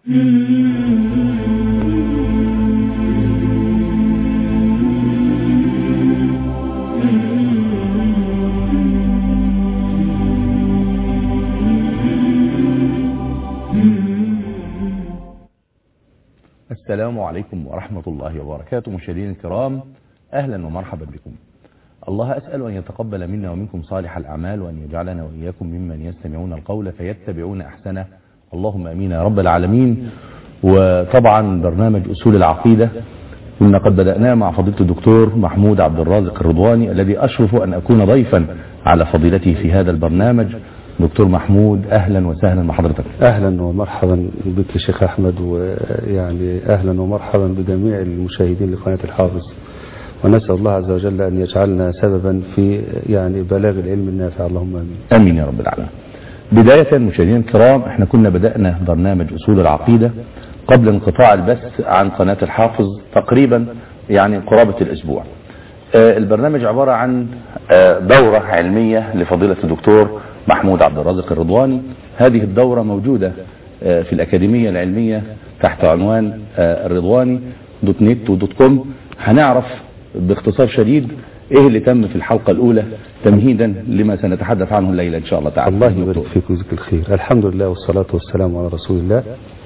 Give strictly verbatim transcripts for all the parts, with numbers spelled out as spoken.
السلام عليكم ورحمة الله وبركاته. مشاهدينا الكرام، أهلا ومرحبا بكم. الله أسأل أن يتقبل منا ومنكم صالح الأعمال، وأن يجعلنا وإياكم ممن يستمعون القول فيتبعون أحسنه، اللهم أمين يا رب العالمين. وطبعا برنامج أصول العقيدة كنا قد بدأناه مع فضيلة الدكتور محمود عبد الرازق الرضواني، الذي أشرف أن أكون ضيفا على فضيلته في هذا البرنامج. دكتور محمود، أهلا وسهلا بحضرتك. أهلا ومرحبا بك يا شيخ أحمد، ويعني أهلا ومرحبا بجميع المشاهدين لقناة الحافظ، ونسأل الله عز وجل أن يجعلنا سببا في يعني بلاغ العلم النافع، اللهم آمين. آمين يا رب العالمين. بداية مشاهدينا الكرام، احنا كنا بدأنا برنامج أصول العقيدة قبل انقطاع البث عن قناة الحافظ تقريبا يعني قرابة الأسبوع. آه البرنامج عبارة عن آه دورة علمية لفضيلة الدكتور محمود عبد الرازق الرضواني. هذه الدورة موجودة آه في الأكاديمية العلمية تحت عنوان آه الرضواني دوت نت ودوت كوم. هنعرف باختصار شديد ايه اللي تم في الحلقة الأولى تمهيدا لما سنتحدث عنه الليلة إن شاء الله تعالى. الله يبارك فيك ويجزيك الخير. الحمد لله والصلاة والسلام على رسول الله.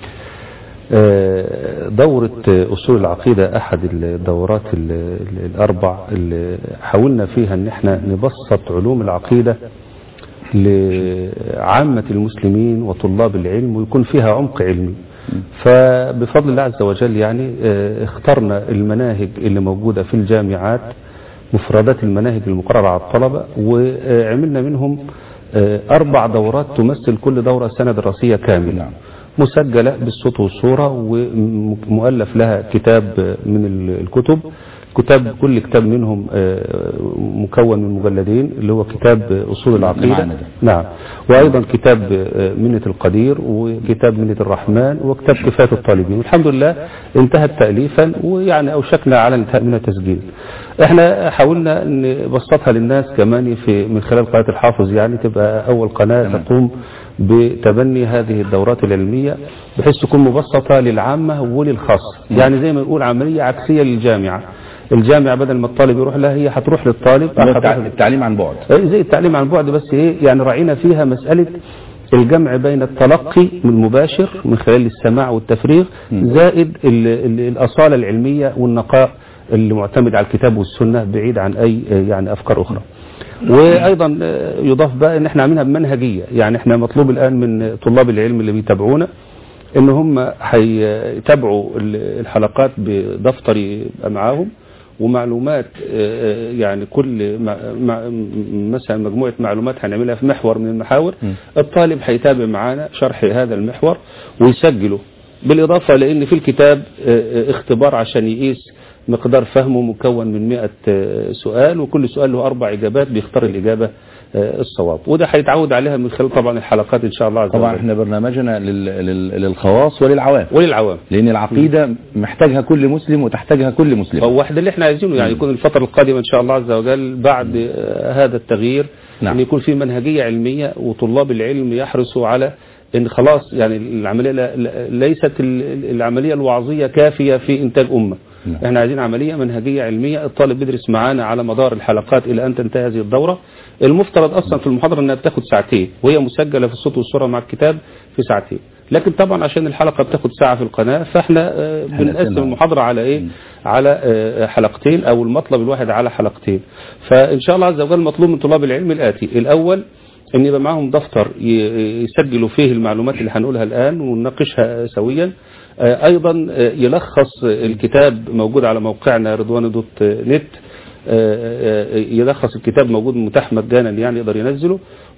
دورة أصول العقيدة أحد الدورات الأربع اللي حاولنا فيها أن احنا نبسط علوم العقيدة لعامة المسلمين وطلاب العلم، ويكون فيها عمق علمي. فبفضل الله عز وجل يعني اخترنا المناهج اللي موجودة في الجامعات، مفردات المناهج المقررة على الطلبة، وعملنا منهم أربع دورات تمثل كل دورة سنة دراسية كاملة مسجلة بالصوت والصورة، ومؤلف لها كتاب من الكتب. كتاب كل كتاب منهم مكون من مجلدين، اللي هو كتاب أصول العقيدة. نعم. وأيضا كتاب منة القدير، وكتاب منة الرحمن، وكتاب كفاية الطالبين. والحمد لله انتهت تأليفا، ويعني أوشكنا على انتهاء من التسجيل. احنا حاولنا نبسطها للناس كمان في من خلال قناة الحافظ، يعني تبقى أول قناة تقوم بتبني هذه الدورات العلمية بحيث تكون مبسطة للعامة وللخاص. يعني زي ما نقول عملية عكسية للجامعة. الجامعة بدل ما الطالب يروح لها، هي هتروح للطالب. التعليم عن بعد، زي التعليم عن بعد، بس ايه يعني راعينا فيها مسألة الجمع بين التلقي المباشر من خلال السماع والتفريغ، زائد ال ال الأصالة العلمية والنقاء اللي معتمد على الكتاب والسنة بعيد عن أي يعني أفكار أخرى. وأيضا يضاف بقى ان احنا عاملينها بمنهجية. يعني احنا مطلوب الآن من طلاب العلم اللي بيتابعونا ان هم هيتابعوا الحلقات بدفتر يبقى معاهم ومعلومات، يعني كل مثلا مجموعة معلومات هنعملها في محور من المحاور. الطالب هيتابع معانا شرح هذا المحور ويسجله، بالإضافة لأن في الكتاب اختبار عشان يقيس مقدار فهمه مكون من مئة سؤال، وكل سؤال له أربع إجابات بيختار الإجابة الصواب. وده هيتعود عليها من خلال طبعا الحلقات إن شاء الله عز وجل. طبعا احنا برنامجنا للخواص وللعوام وللعوام لأن العقيدة محتاجها كل مسلم وتحتاجها كل مسلم. هو واحد اللي احنا عايزينه يعني يكون الفترة القادمة إن شاء الله عز وجل بعد م. هذا التغيير. نعم. أن يكون في منهجية علمية، وطلاب العلم يحرصوا على ان خلاص يعني العملية ليست العملية الوعظية كافية في إنتاج أمة. نعم. احنا عايزين عملية منهجية علمية. الطالب بيدرس معانا على مدار الحلقات إلى أن تنتهي هذه الدورة. المفترض أصلا في المحاضرة أنها بتاخد ساعتين، وهي مسجلة في الصوت والصورة مع الكتاب في ساعتين. لكن طبعا عشان الحلقة بتاخد ساعة في القناة، فاحنا بنقسم المحاضرة على ايه على حلقتين، او المطلب الواحد على حلقتين. فإن شاء الله عز وجل مطلوب من طلاب العلم الآتي: الأول ان يبقى معهم دفتر يسجلوا فيه المعلومات اللي هنقولها الآن ونناقشها سويا. أيضا يلخص الكتاب موجود على موقعنا رضواني دوت نت، يلخص الكتاب موجود متاح مجانا يعني يقدر ينزله،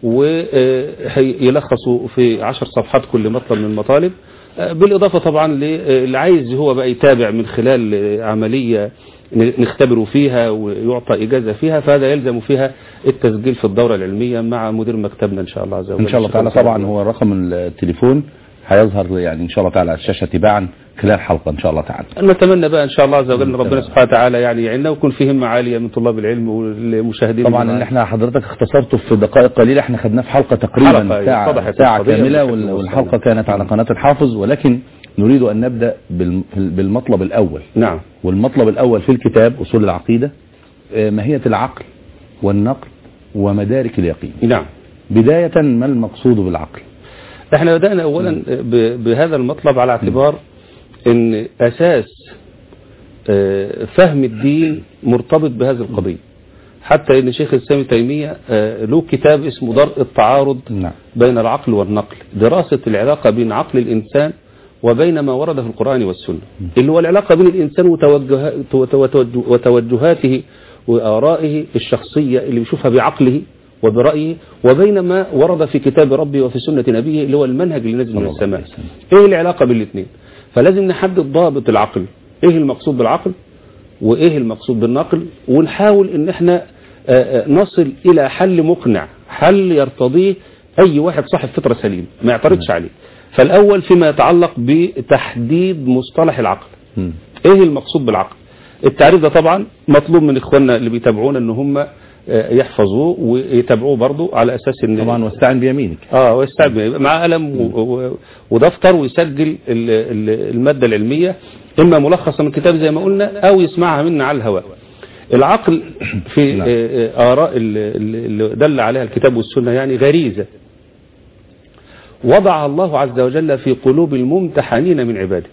ويلخصه في عشر صفحات كل مطلب من المطالب. بالإضافة طبعا اللي عايز هو بقى يتابع من خلال عملية نختبره فيها ويعطى إجازة فيها، فهذا يلزم فيها التسجيل في الدورة العلمية مع مدير مكتبنا إن شاء الله عز وجل. إن شاء الله تعالى. طبعا هو رقم التليفون هيظهر يعني إن شاء الله تعالى على الشاشة تباعا خلال حلقة إن شاء الله تعالى. نتمنى بقى إن شاء الله عز وجل ربنا سبحانه وتعالى يعني يعيننا ويكون فيه همة عالية من طلاب العلم والمشاهدين. طبعا اللي احنا حضرتك اختصرته في دقائق قليلة، احنا خدناه في حلقة تقريبا ساعة, ساعة كاملة، والحلقة كانت على قناة الحافظ، ولكن نريد أن نبدأ بالمطلب الأول. نعم. والمطلب الأول في الكتاب أصول العقيدة ماهية العقل والنقل ومدارك اليقين. نعم. بداية ما المقصود بالعقل؟ احنا بدأنا أولا بهذا المطلب على اعتبار ان أساس فهم الدين مرتبط بهذه القضية، حتى ان شيخ الإسلام ابن تيمية له كتاب اسمه درء التعارض نعم. بين العقل والنقل، دراسة العلاقة بين عقل الإنسان وبين ما ورد في القرآن والسنة، اللي هو العلاقة بين الإنسان وتوجهاته وآرائه الشخصية اللي بيشوفها بعقله وبرأيه، وبين ما ورد في كتاب ربه وفي سنة نبيه اللي هو المنهج اللي نزل من السماء. ايه العلاقة بين الاثنين؟ فلازم نحدد ضابط العقل، ايه المقصود بالعقل وايه المقصود بالنقل، ونحاول ان احنا نصل الى حل مقنع، حل يرتضيه اي واحد صاحب فطرة سليم ما يعترضش عليه. فالاول فيما يتعلق بتحديد مصطلح العقل. م. ايه المقصود بالعقل؟ التعريف ده طبعا مطلوب من اخواننا اللي بيتابعونا ان هم يحفظوه ويتابعوه برضه على اساس ان طبعا واستعن بيمينك. اه واستعن بيمينك مع قلم ودفتر ويسجل المادة العلمية اما ملخصة من الكتاب زي ما قلنا او يسمعها منا على الهواء. العقل في آراء اللي دل عليها الكتاب والسنة يعني غريزة وضع الله عز وجل في قلوب الممتحنين من عباده.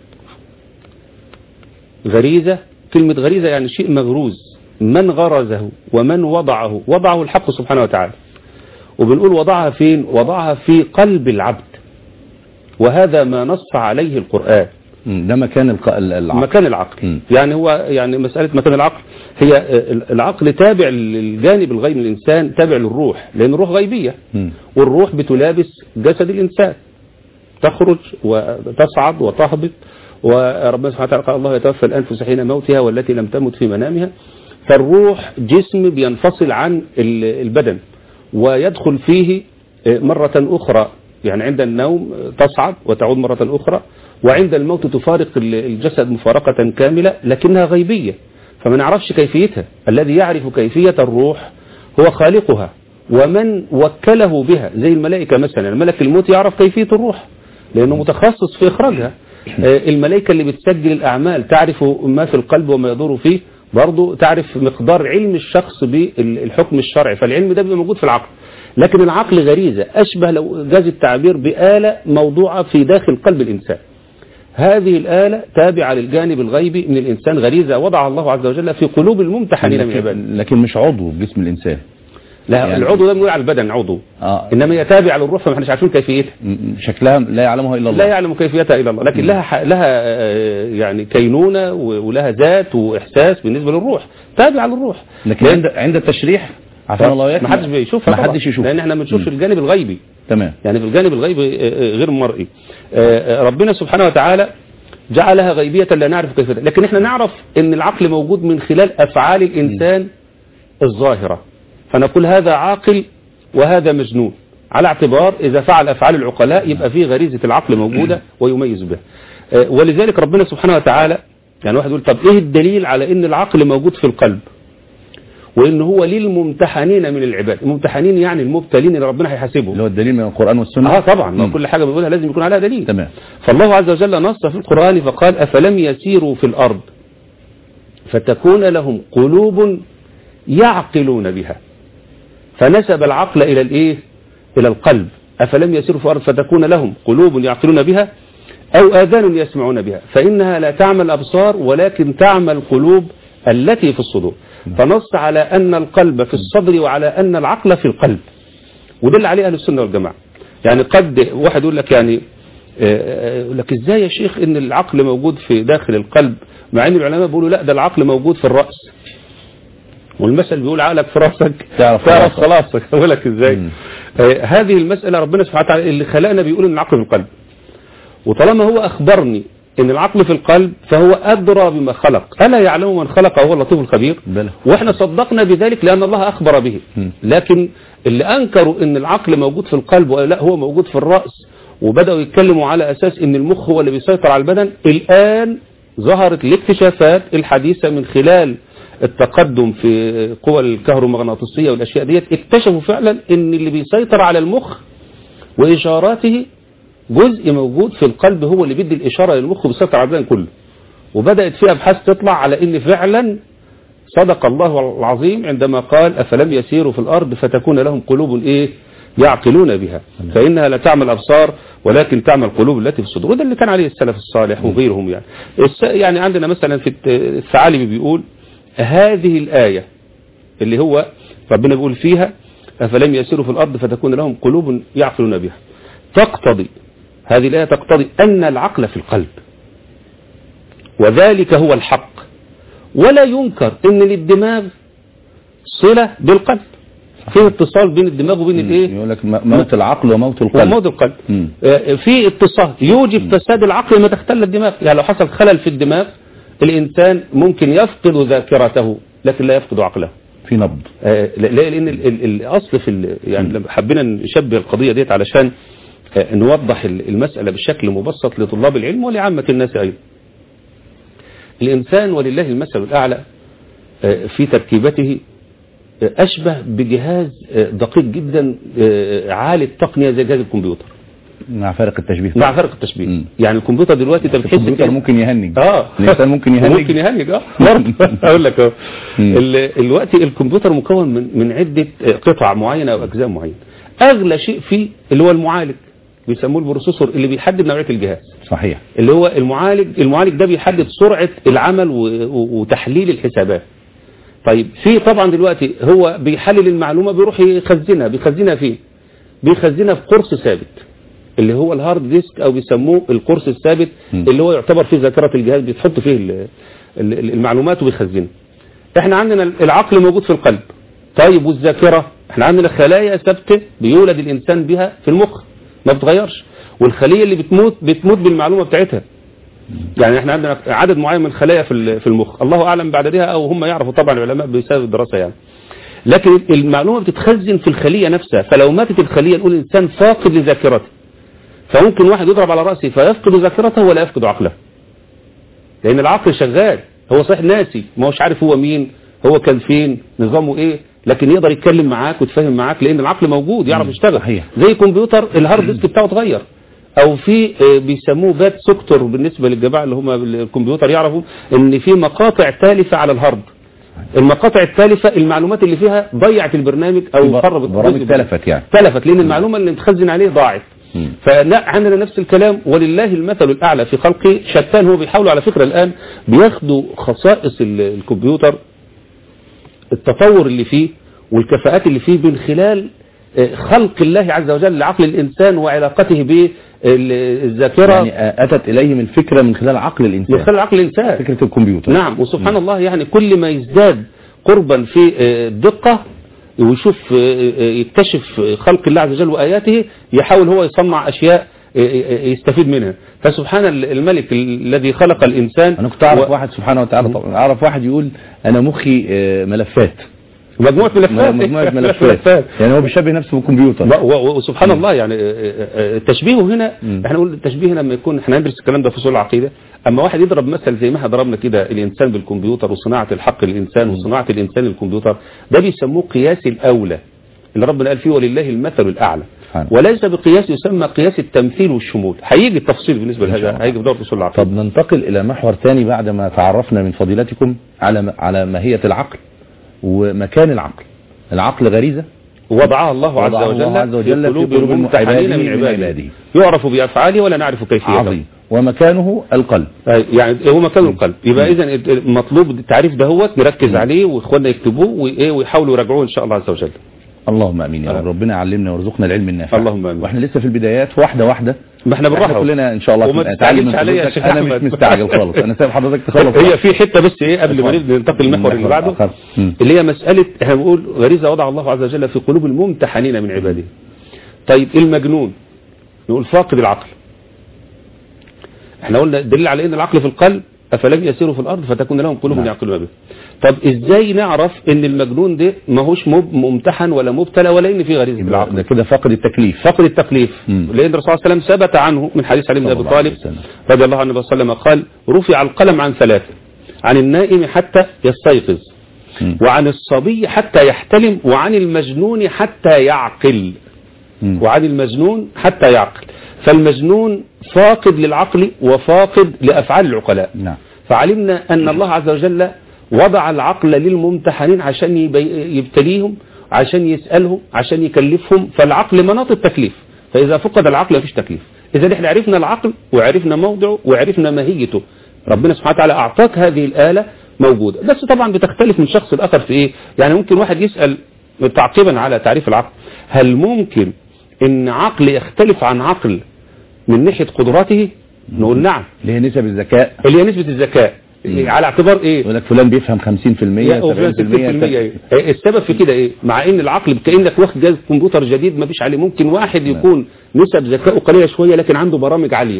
غريزة، كلمة غريزة يعني شيء مغروز، من غرزه ومن وضعه، وضعه الحق سبحانه وتعالى. وبنقول وضعها فين؟ وضعها في قلب العبد، وهذا ما نص عليه القرآن. ده مكان العقل. مكان العقل. م. يعني هو يعني مسألة مكان العقل هي العقل تابع للجانب الغيبي من الإنسان، تابع للروح، لأن الروح غيبية. م. والروح بتلابس جسد الإنسان، تخرج وتصعد وتهبط، وربنا سبحانه وتعالى قال الله يتوفى الأنفس حين موتها والتي لم تمت في منامها. فالروح جسم بينفصل عن البدن ويدخل فيه مرة أخرى، يعني عند النوم تصعد وتعود مرة أخرى، وعند الموت تفارق الجسد مفارقة كاملة لكنها غيبية فما نعرفش كيفيتها. الذي يعرف كيفية الروح هو خالقها ومن وكله بها، زي الملائكة مثلا. الملك الموت يعرف كيفية الروح لأنه متخصص في إخراجها. الملائكة اللي بتسجل الأعمال تعرف ما في القلب وما يدور فيه، برضو تعرف مقدار علم الشخص بالحكم الشرعي، فالعلم ده بيبقى موجود في العقل. لكن العقل غريزة أشبه لو جاز التعبير بآلة موضوعة في داخل قلب الإنسان. هذه الآلة تابعة للجانب الغيبي من الإنسان، غريزة وضع الله عز وجل في قلوب الممتحنين من عباده. لكن مش عضو في جسم الإنسان. لا يعني العضو ده بنقول على البدن عضو. آه. إنما هي تابعة للروح فما احناش عارفين كيفيتها. شكلها لا يعلمها إلا الله. لا يعلم كيفيتها إلا الله، لكن م. لها لها يعني كينونة ولها ذات وإحساس بالنسبة للروح، تابعة للروح. لكن عند عند التشريح عشان الله يكفي ما حدش بيشوفها، ما حدش يشوفها، لأن احنا ما بنشوفش الجانب الغيبي. تمام. يعني في الجانب الغيبي غير مرئي. ربنا سبحانه وتعالى جعلها غيبية لا نعرف كيفيتها، لكن احنا نعرف ان العقل موجود من خلال افعال الانسان الظاهرة، فنقول هذا عاقل وهذا مجنون، على اعتبار اذا فعل افعال العقلاء يبقى فيه غريزة العقل موجودة ويميز بها. ولذلك ربنا سبحانه وتعالى يعني واحد يقول طب ايه الدليل على ان العقل موجود في القلب وان هو للممتحنين من العباد؟ الممتحنين يعني المبتلين اللي ربنا هيحاسبهم، اللي هو الدليل من القرآن والسنة. اه طبعا ما كل حاجة بنقولها لازم يكون عليها دليل. تمام. فالله عز وجل نص في القرآن فقال أفلم يسيروا في الأرض فتكون لهم قلوب يعقلون بها، فنسب العقل إلى الإيه؟ إلى القلب. أفلم يسيروا في الأرض فتكون لهم قلوب يعقلون بها أو آذان يسمعون بها فإنها لا تعمى الأبصار ولكن تعمى القلوب التي في الصدور. فنص على أن القلب في الصدر وعلى أن العقل في القلب، ودل عليه أهل السنة والجماعة. يعني قد واحد يقول لك يعني يقول لك إزاي يا شيخ إن العقل موجود في داخل القلب، مع أن العلماء بيقولوا لا ده العقل موجود في الرأس، والمثل بيقول عقلك في رأسك تعرف خلاصك. أقول لك إزاي؟ آه هذه المسألة ربنا سبحانه وتعالى اللي خلقنا بيقول إن العقل في القلب، وطالما هو أخبرني إن العقل في القلب فهو أدرى بما خلق، ألا يعلم من خلق وهو اللطيف الخبير؟ بله. وإحنا صدقنا بذلك لأن الله أخبر به. م. لكن اللي أنكروا إن العقل موجود في القلب ولا هو موجود في الرأس وبدأوا يتكلموا على أساس إن المخ هو اللي بيسيطر على البدن، الآن ظهرت الاكتشافات الحديثة من خلال التقدم في قوى الكهرومغناطيسية والأشياء ديت، اكتشفوا فعلا إن اللي بيسيطر على المخ وإشاراته جزء موجود في القلب هو اللي بيدي الإشارة للمخ بيسيطر على البدن كله. وبدأت في أبحاث تطلع على إن فعلا صدق الله العظيم عندما قال أفلم يسيروا في الأرض فتكون لهم قلوب إيه يعقلون بها فإنها لا تعمل أبصار ولكن تعمل قلوب التي في الصدور. وده اللي كان عليه السلف الصالح وغيرهم. يعني يعني عندنا مثلا في الثعالبي بيقول هذه الآية اللي هو ربنا بيقول فيها أفلم يسيروا في الأرض فتكون لهم قلوب يعقلون بها، تقتضي هذه الآية تقتضي أن العقل في القلب وذلك هو الحق، ولا ينكر أن للدماغ صلة بالقلب، في اتصال بين الدماغ وبين الايه؟ يقول لك موت العقل وموت القلب. وموت القلب. مم. في اتصال يوجب فساد العقل لما تختل الدماغ. يعني لو حصل خلل في الدماغ الإنسان ممكن يفقد ذاكرته لكن لا يفقد عقله. في نبض. آه لأن الأصل في يعني حبينا نشبه القضية ديت علشان آه نوضح المسألة بشكل مبسط لطلاب العلم ولعامة الناس أيضا. الإنسان ولله المثل الأعلى آه في تركيبته أشبه بجهاز دقيق جدا عالي التقنية زي جهاز الكمبيوتر مع فرق التشبيه. مع فرق التشبيه. مم. يعني الكمبيوتر دلوقتي انت بتحس الكمبيوتر ممكن يهنج. اه الانسان ممكن يهنج. ممكن يهنج اه برضه اقول لك اهو. دلوقتي الكمبيوتر مكون من من عدة قطع معينة او اجزاء معينة. اغلى شيء فيه اللي هو المعالج بيسموه البروسيسور اللي بيحدد نوعية الجهاز. صحيح. اللي هو المعالج المعالج ده بيحدد سرعة العمل وتحليل الحسابات. طيب في طبعا دلوقتي هو بيحلل المعلومة بيروح يخزنها بيخزنها فين؟ بيخزنها في قرص ثابت اللي هو الهارد ديسك او بيسموه القرص الثابت م. اللي هو يعتبر فيه ذاكرة الجهاز بيتحط فيه المعلومات وبيخزنها. احنا عندنا العقل موجود في القلب. طيب والذاكرة احنا عندنا خلايا ثابتة بيولد الانسان بها في المخ ما بتغيرش، والخلية اللي بتموت بتموت بالمعلومة بتاعتها. يعني احنا عندنا عدد معين من الخلايا في المخ الله اعلم بعددها او هم يعرفوا طبعا العلماء بسبب الدراسة يعني. لكن المعلومة بتتخزن في الخلية نفسها، فلو ماتت الخلية نقول الانسان فاقد لذاكرته. فممكن واحد يضرب على رأسه فيفقد ذاكرته ولا يفقد عقله، لان العقل شغال هو صحيح ناسي ما هوش عارف هو مين هو كان فين نظامه ايه، لكن يقدر يتكلم معاك ويتفاهم معاك لان العقل موجود يعرف يشتغل. صحيح. زي كمبيوتر الهارد ديسك بتاعه اتغير او في بيسموه بات سكتور بالنسبة للجماعة اللي هم الكمبيوتر يعرفوا ان في مقاطع تالفة على الهارد. المقاطع التالفة المعلومات اللي فيها ضيعت البرنامج او خربت برامج تلفت يعني تلفت لان المعلومة اللي متخزن عليه ضاعت. فعندنا نفس الكلام ولله المثل الأعلى في خلقه. شتان هو بيحاولوا على فكرة الآن بياخدوا خصائص الكمبيوتر التطور اللي فيه والكفاءات اللي فيه من خلال خلق الله عز وجل لعقل الإنسان وعلاقته بالذاكرة. يعني أتت إليهم الفكرة من خلال عقل الإنسان من خلال عقل الإنسان فكرة الكمبيوتر. نعم. وسبحان م. الله يعني كل ما يزداد قربا في الدقة ويشوف يكتشف خلق الله عز وجل وآياته يحاول هو يصنع أشياء يستفيد منها. فسبحان الملك الذي خلق الإنسان. أنا كنت أعرف و... واحد سبحانه وتعالى طبعا أعرف واحد يقول أنا مخي ملفات مجموعة ملفات مجموعة ملفات يعني هو بيشبه نفسه بالكمبيوتر. وسبحان الله يعني تشبيهه هنا م. احنا نقول التشبيه هنا لما يكون احنا ندرس الكلام ده في اصول العقيدة. اما واحد يضرب مثل زي ما احنا ضربنا كده الانسان بالكمبيوتر وصناعة الحق للانسان وصناعة الانسان للكمبيوتر ده بيسموه قياس الاولى اللي ربنا قال فيه ولله المثل الاعلى. وليس بقياس يسمى قياس التمثيل والشمول. هيجي التفصيل بالنسبة لهذا هيجي في دورة اصول العقيدة. طب ننتقل الى محور ثاني بعد ما تعرفنا من فضيلتكم على على ماهية العقل ومكان العقل. العقل غريزة وضعها الله عز وجل, الله عز وجل في قلوب الممتحنين من عباده يعرف بأفعاله ولا نعرف كيفيته. عظيم. ومكانه القلب يعني هو مكان القلب. يبقى إذن مطلوب التعريف ده هو نركز عليه واخواننا يكتبوه ويحاولوا يراجعوه إن شاء الله عز وجل. اللهم امين يا رب. ربنا يعلمنا ويرزقنا العلم النافع. اللهم امين. واحنا لسه في البدايات واحده واحده ما احنا بالراحه كلنا ان شاء الله. وما تستعجلش عليا يا شيخ انا مش مستعجل خالص انا سايب حضرتك تخلص. هي في حته بس ايه قبل ما ننتقل المحور اللي بعده اللي هي مساله احنا بنقول غريزه وضع الله عز وجل في قلوب الممتحنين من عباده. طيب المجنون نقول فاقد العقل. احنا قلنا الدليل على ان العقل في القلب أفلم يسيروا في الأرض فتكون لهم قلوب يعقلون بها. طب إزاي نعرف إن المجنون ده ما هوش ممتحن ولا مبتلى ولا إن في غريزة بالعقل؟ ده كده فقد التكليف. فقد التكليف. مم. لأن الرسول صلى الله عليه وسلم ثبت عنه من حديث علي بن أبي طالب رضي الله عنه صلى الله عليه وسلم قال رفع القلم عن ثلاثة عن النائم حتى يستيقظ مم. وعن الصبي حتى يحتلم وعن المجنون حتى يعقل مم. وعن المجنون حتى يعقل. فالمجنون فاقد للعقل وفاقد لأفعال العقلاء. نعم. فعلمنا أن الله عز وجل وضع العقل للممتحنين عشان يبتليهم، عشان يسألهم، عشان يكلفهم. فالعقل مناط التكليف، فإذا فقد العقل مفيش تكليف. إذا احنا عرفنا العقل وعرفنا موضعه وعرفنا ماهيته، ربنا سبحانه وتعالى أعطاك هذه الآلة موجودة. بس طبعا بتختلف من شخص لآخر في إيه؟ يعني ممكن واحد يسأل تعقيبا على تعريف العقل، هل ممكن إن عقل يختلف عن عقل من ناحية قدراته؟ نقول نعم. اللي هي نسب الذكاء، اللي هي نسبة الذكاء. مم. على اعتبار ايه؟ يقول لك فلان بيفهم خمسين في المية سبعين في المية. ايه السبب في كده؟ ايه؟ مع ان العقل كأنك واخد جهاز كمبيوتر جديد ما فيش عليه. ممكن واحد يكون نسب ذكائه قليلة شوية لكن عنده برامج عالية،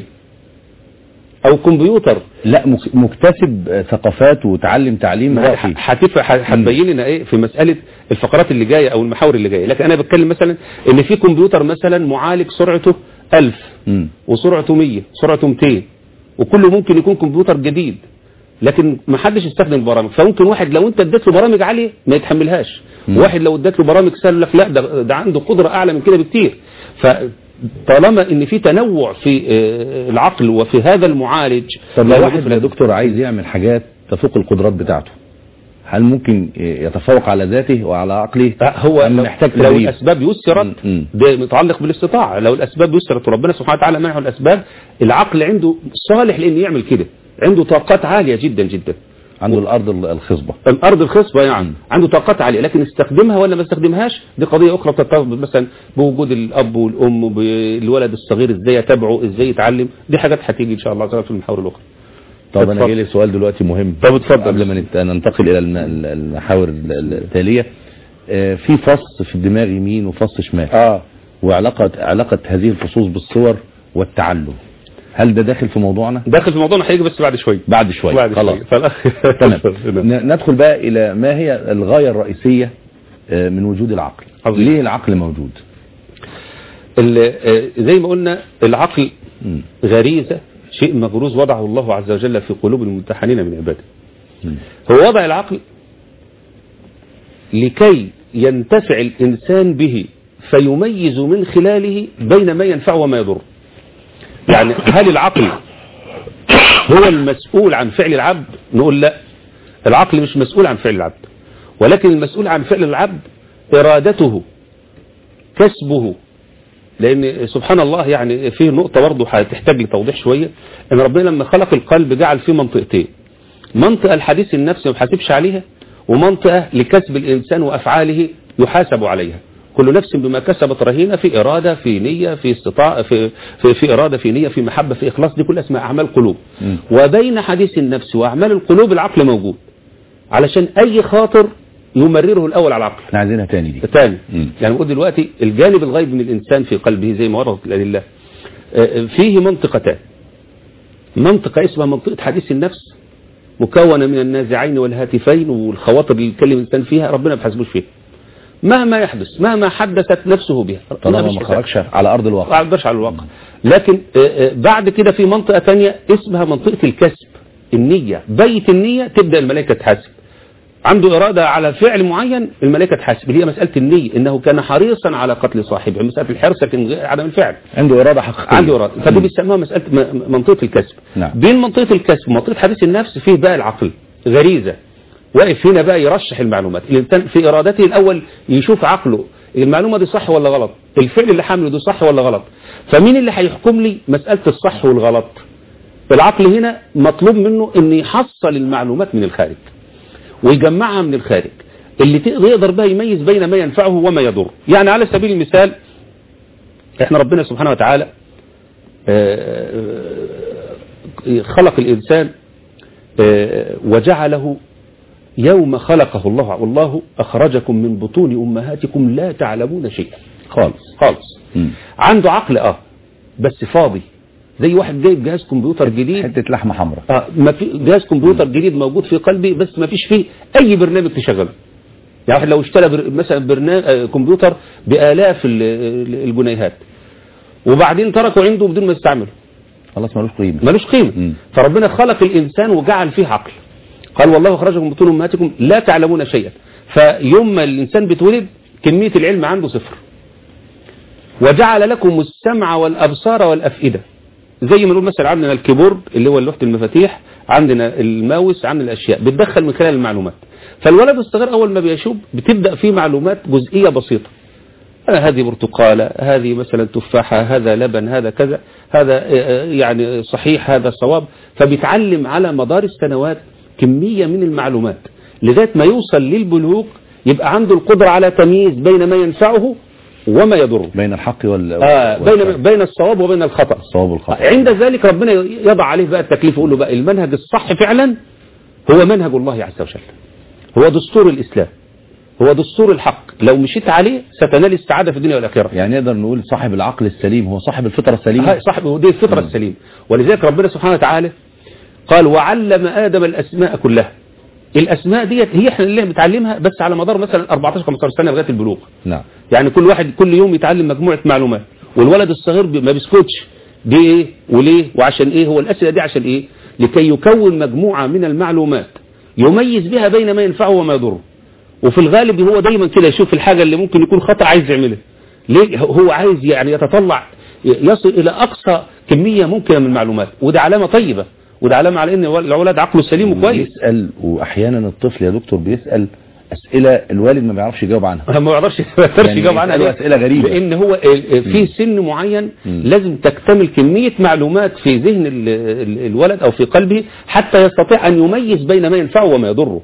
او كمبيوتر لا مكتسب ثقافات وتعلم تعليم رائع. هتبين لنا ايه في مسألة الفقرات اللي جاية او المحاور اللي جاية. لكن انا بتكلم مثلا ان في كمبيوتر مثلا معالج سرعته ألف وسرعته مية سرعته مئتين، وكله ممكن يكون كمبيوتر جديد لكن ما حدش يستخدم البرامج. فممكن واحد لو انت اديت له برامج عاليه ما يتحملهاش، وواحد لو اديت له برامج سهله لك لا ده, ده عنده قدره اعلى من كده بكتير. فطالما ان في تنوع في العقل وفي هذا المعالج. طب لو واحد يا دكتور عايز يعمل حاجات تفوق القدرات بتاعته، هل ممكن يتفوق على ذاته وعلى عقله؟ هو محتاج لو الاسباب يسرت، ده متعلق بالاستطاعه. لو الاسباب يسرت وربنا سبحانه وتعالى منعه الاسباب، العقل عنده صالح لان يعمل كده، عنده طاقات عاليه جدا جدا. عنده الارض الخصبه الارض الخصبه يعني م. عنده طاقات عاليه، لكن استخدمها ولا ما استخدمهاش دي قضيه اخرى بترتبط مثلا بوجود الاب والام، بالولد الصغير ازاي يتابعه، ازاي يتعلم. دي حاجات هتيجي ان شاء الله في المحاور الاخرى. طب انا جاي لي سؤال دلوقتي مهم. طب اتفضل قبل ما ننتقل الى المحاور التاليه. في فص في الدماغ يمين وفص شمال، اه وعلاقه علاقه هذه الفصوص بالصور والتعلم، هل ده داخل في موضوعنا؟ داخل في موضوعنا، هيجي بس بعد شويه. بعد شويه بعد خلاص تمام. ندخل بقى الى ما هي الغايه الرئيسيه من وجود العقل. عظيم. ليه العقل موجود؟ زي ما قلنا العقل م. غريزه، شيء مغروز وضعه الله عز وجل في قلوب الممتحنين من عباده. م. هو وضع العقل لكي ينتفع الانسان به فيميز من خلاله بين ما ينفع وما يضر. يعني هل العقل هو المسؤول عن فعل العبد؟ نقول لا، العقل مش مسؤول عن فعل العبد، ولكن المسؤول عن فعل العبد إرادته، كسبه. لأن سبحان الله يعني فيه نقطة برضه هتحتاج لتوضيح شوية، إن ربنا لما خلق القلب جعل فيه منطقتين، منطقة الحديث النفسي ما بحاسبش عليها، ومنطقة لكسب الإنسان وأفعاله يحاسب عليها. كل نفس بما كسبت رهينة، في إرادة، في نية، في استطاعة، في, في, في إرادة، في نية، في محبة، في إخلاص. دي كل اسمها أعمال قلوب. م. وبين حديث النفس وأعمال القلوب العقل موجود، علشان أي خاطر يمرره الأول على العقل. احنا عايزينها تاني دي. تاني. م. يعني نقول دلوقتي الجانب الغيب من الإنسان في قلبه زي ما وردت الأدلة فيه منطقتان. منطقة اسمها منطقة حديث النفس، مكونة من النازعين والهاتفين والخواطر اللي يتكلم الإنسان فيها، ربنا ما بيحاسبوش فيها مهما يحدث، مهما حدثت نفسه بها، طالما ما خرجش على أرض الواقع. ما خرجش على الواقع. لكن بعد كده في منطقة تانية اسمها منطقة الكسب، النية. بيت النية تبدأ الملائكة تحاسب. عنده إرادة على فعل معين، الملائكة تحاسب. هي مسألة النية، إنه كان حريصا على قتل صاحبه. مسألة الحرص لكن عدم الفعل. عنده إرادة حقيقية. عنده إرادة، فدي بيسموها مسألة منطقة الكسب. نعم. بين منطقة الكسب ومنطقة حديث النفس فيه بقى العقل، غريزة. واقف هنا بقى يرشح المعلومات. الإنسان في إرادته الأول يشوف عقله المعلومة دي صح ولا غلط، الفعل اللي حامله ده صح ولا غلط. فمين اللي هيحكم لي مسألة الصح والغلط؟ العقل هنا مطلوب منه ان يحصل المعلومات من الخارج ويجمعها من الخارج، اللي يقدر بقى يميز بين ما ينفعه وما يضر. يعني على سبيل المثال احنا ربنا سبحانه وتعالى خلق الإنسان وجعله يوم خلقه الله، والله أخرجكم من بطون أمهاتكم لا تعلمون شيئا. خالص خالص. م. عنده عقل اه بس فاضي، زي واحد جايب جهاز كمبيوتر جديد، حتة لحمة حمراء. اه ما في جهاز كمبيوتر جديد موجود في قلبي بس ما فيش فيه أي برنامج تشغله. يعني واحد لو اشترى بر... مثلا برنامج آه كمبيوتر بآلاف الجنيهات وبعدين تركه عنده بدون ما يستعمله، خلاص ملوش قيمة. ملوش قيمة. م. فربنا خلق الإنسان وجعل فيه عقل. قال والله أخرجكم من بطون أمهاتكم لا تعلمون شيئا. فيوم ما الإنسان بتولد كمية العلم عنده صفر. وجعل لكم السمع والأبصار والأفئدة. زي ما نقول مثلا عندنا الكيبورد اللي هو لوحة المفاتيح، عندنا الماوس، عندنا الأشياء بتدخل من خلال المعلومات. فالولد الصغير أول ما بيشوف بتبدأ فيه معلومات جزئية بسيطة، هذه برتقالة، هذه مثلا تفاحة، هذا لبن، هذا كذا، هذا يعني صحيح، هذا صواب. فبيتعلم على مدار السنوات كمية من المعلومات لغاية ما يوصل للبلوغ، يبقى عنده القدرة على تمييز بين ما ينفعه وما يضره، بين الحق وال آه بين بين الصواب وبين الخطأ. الصواب والخطأ. عند ذلك ربنا يضع عليه بقى التكليف، يقول له بقى المنهج الصح فعلا هو منهج الله عز وجل، هو دستور الإسلام، هو دستور الحق، لو مشيت عليه ستنال السعادة في الدنيا والآخرة. يعني نقدر نقول صاحب العقل السليم هو صاحب الفطرة السليمة. صاحب دي الفطرة م. السليمة. ولذلك ربنا سبحانه وتعالى قال وعلم آدم الأسماء كلها. الأسماء ديت هي احنا اللي بنتعلمها بس على مدار مثلا أربعتاشر خمستاشر سنة لغاية البلوغ. نعم. يعني كل واحد كل يوم يتعلم مجموعة معلومات، والولد الصغير ما بيسكتش دي ايه وليه وعشان ايه، هو الأسئلة دي عشان ايه؟ لكي يكون مجموعة من المعلومات يميز بها بين ما ينفعه وما يضره. وفي الغالب هو دايما كده يشوف الحاجة اللي ممكن يكون خطأ عايز يعملها. ليه؟ هو عايز يعني يتطلع يصل إلى أقصى كمية ممكنة من المعلومات، وده علامة طيبة، وده علامة على ان الولد عقله سليم وكويس. بيسأل، واحيانا الطفل يا دكتور بيسأل اسئله الوالد ما بيعرفش يجاوب عنها. ما بيعرفش يعني يجاوب عنها، اسئله غريبه، لان هو في سن معين م. لازم تكتمل كميه معلومات في ذهن الولد او في قلبه حتى يستطيع ان يميز بين ما ينفعه وما يضره،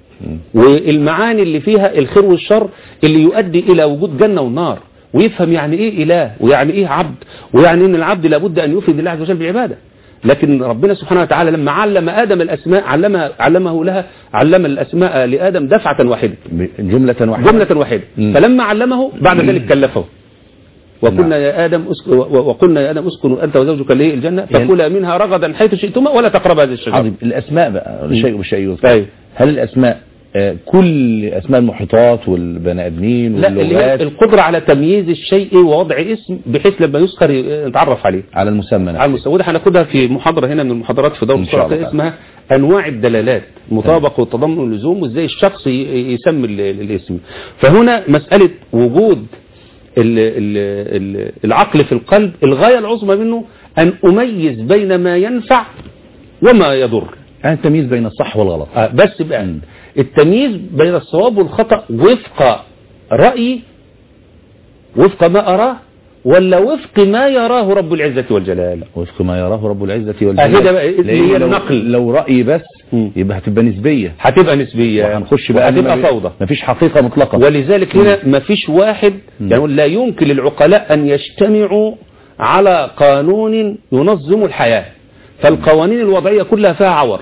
والمعاني اللي فيها الخير والشر اللي يؤدي الى وجود جنه ونار، ويفهم يعني ايه اله ويعني ايه عبد، ويعني ان العبد لابد ان يفرد الله عز وجل بالعباده. لكن ربنا سبحانه وتعالى لما علم آدم الأسماء علمها علمه لها علم الأسماء لآدم دفعة واحدة، جملة واحدة جملة واحدة. فلما علمه بعد ذلك كلفه، وقلنا يا آدم اسكن وقلنا يا آدم اسكن أنت وزوجك ليه الجنة فكلا منها رغدا حيث شئتما ولا تقربا هذه الشجرة. عظيم. الأسماء بقى الشيء بالشيء. طيب هل الأسماء كل أسماء المحيطات والبني آدمين واللغات؟ لا، القدرة على تمييز الشيء ووضع اسم بحيث لما يذكر نتعرف عليه على المسمى على المسمى. وده هناخدها في محاضرة هنا من المحاضرات في دورة الصلاة اسمها أنواع الدلالات، مطابقة والتضمن واللزوم، وإزاي الشخص يسمي الاسم. فهنا مسألة وجود العقل في القلب الغاية العظمى منه أن أميز بين ما ينفع وما يضر، يعني التمييز بين الصح والغلط. آه بس بقى م. التمييز بين الصواب والخطأ وفق رأيي، وفق ما أراه، ولا وفق ما يراه رب العزة والجلال؟ وفق ما يراه رب العزة والجلال. هذا هي النقل. لو رأيي بس م. يبقى هتبقى نسبية، هتبقى نسبية وهنخش بقى هتبقى فوضى، مفيش حقيقة مطلقة. ولذلك هنا مفيش واحد م. يعني لا يمكن للعقلاء أن يجتمعوا على قانون ينظم الحياة، فالقوانين الوضعية كلها فيها عور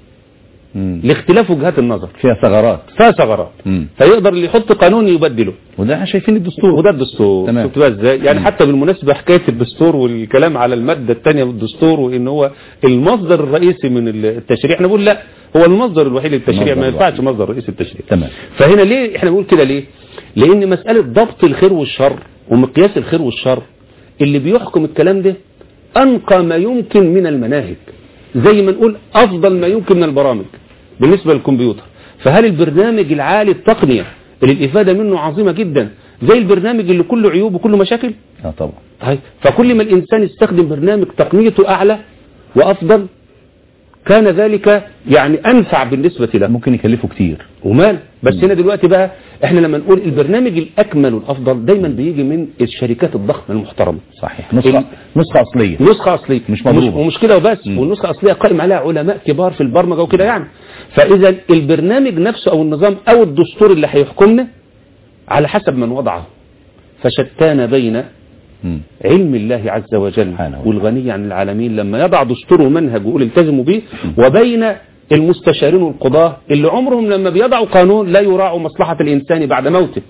مم. لاختلاف وجهات النظر، فيها ثغرات فيها ثغرات فيقدر اللي يحط قانون يبدله، وده احنا شايفين الدستور، وده الدستور. تمام. ازاي يعني مم. حتى بالمناسبة حكاية الدستور والكلام على المادة الثانية من الدستور، وان هو المصدر الرئيسي من التشريع، احنا بنقول لا، هو المصدر الوحيد للتشريع، ما ينفعش مصدر رئيسي التشريع. تمام. فهنا ليه احنا بنقول كده؟ ليه؟ لان مسألة ضبط الخير والشر ومقياس الخير والشر اللي بيحكم الكلام ده انقى ما يمكن من المناهج، زي ما نقول افضل ما يمكن من البرامج بالنسبة للكمبيوتر. فهل البرنامج العالي التقنية اللي الافادة منه عظيمة جدا زي البرنامج اللي كله عيوب وكله مشاكل؟ اه طبعا. هاي. فكل ما الانسان يستخدم برنامج تقنيته اعلى وافضل كان ذلك يعني انفع بالنسبة له. ممكن يكلفه كتير ومال. بس م. هنا دلوقتي بقى احنا لما نقول البرنامج الاكمل والافضل دايما بيجي من الشركات الضخمة المحترمة. صحيح. نسخة نسخة اصلية. نسخة اصلية مش مضروبة. ومش كده وبس، والنسخة اصلية قائم عليها علماء كبار في البرمجة وكده يعني. فاذا البرنامج نفسه او النظام او الدستور اللي هيحكمنا على حسب من وضعه، فشتان بين مم. علم الله عز وجل والغني عن العالمين لما يضع دستور ومنهج ويقول التزموا به، وبين المستشارين والقضاة اللي عمرهم لما بيضعوا قانون لا يراعوا مصلحة الإنسان بعد موته.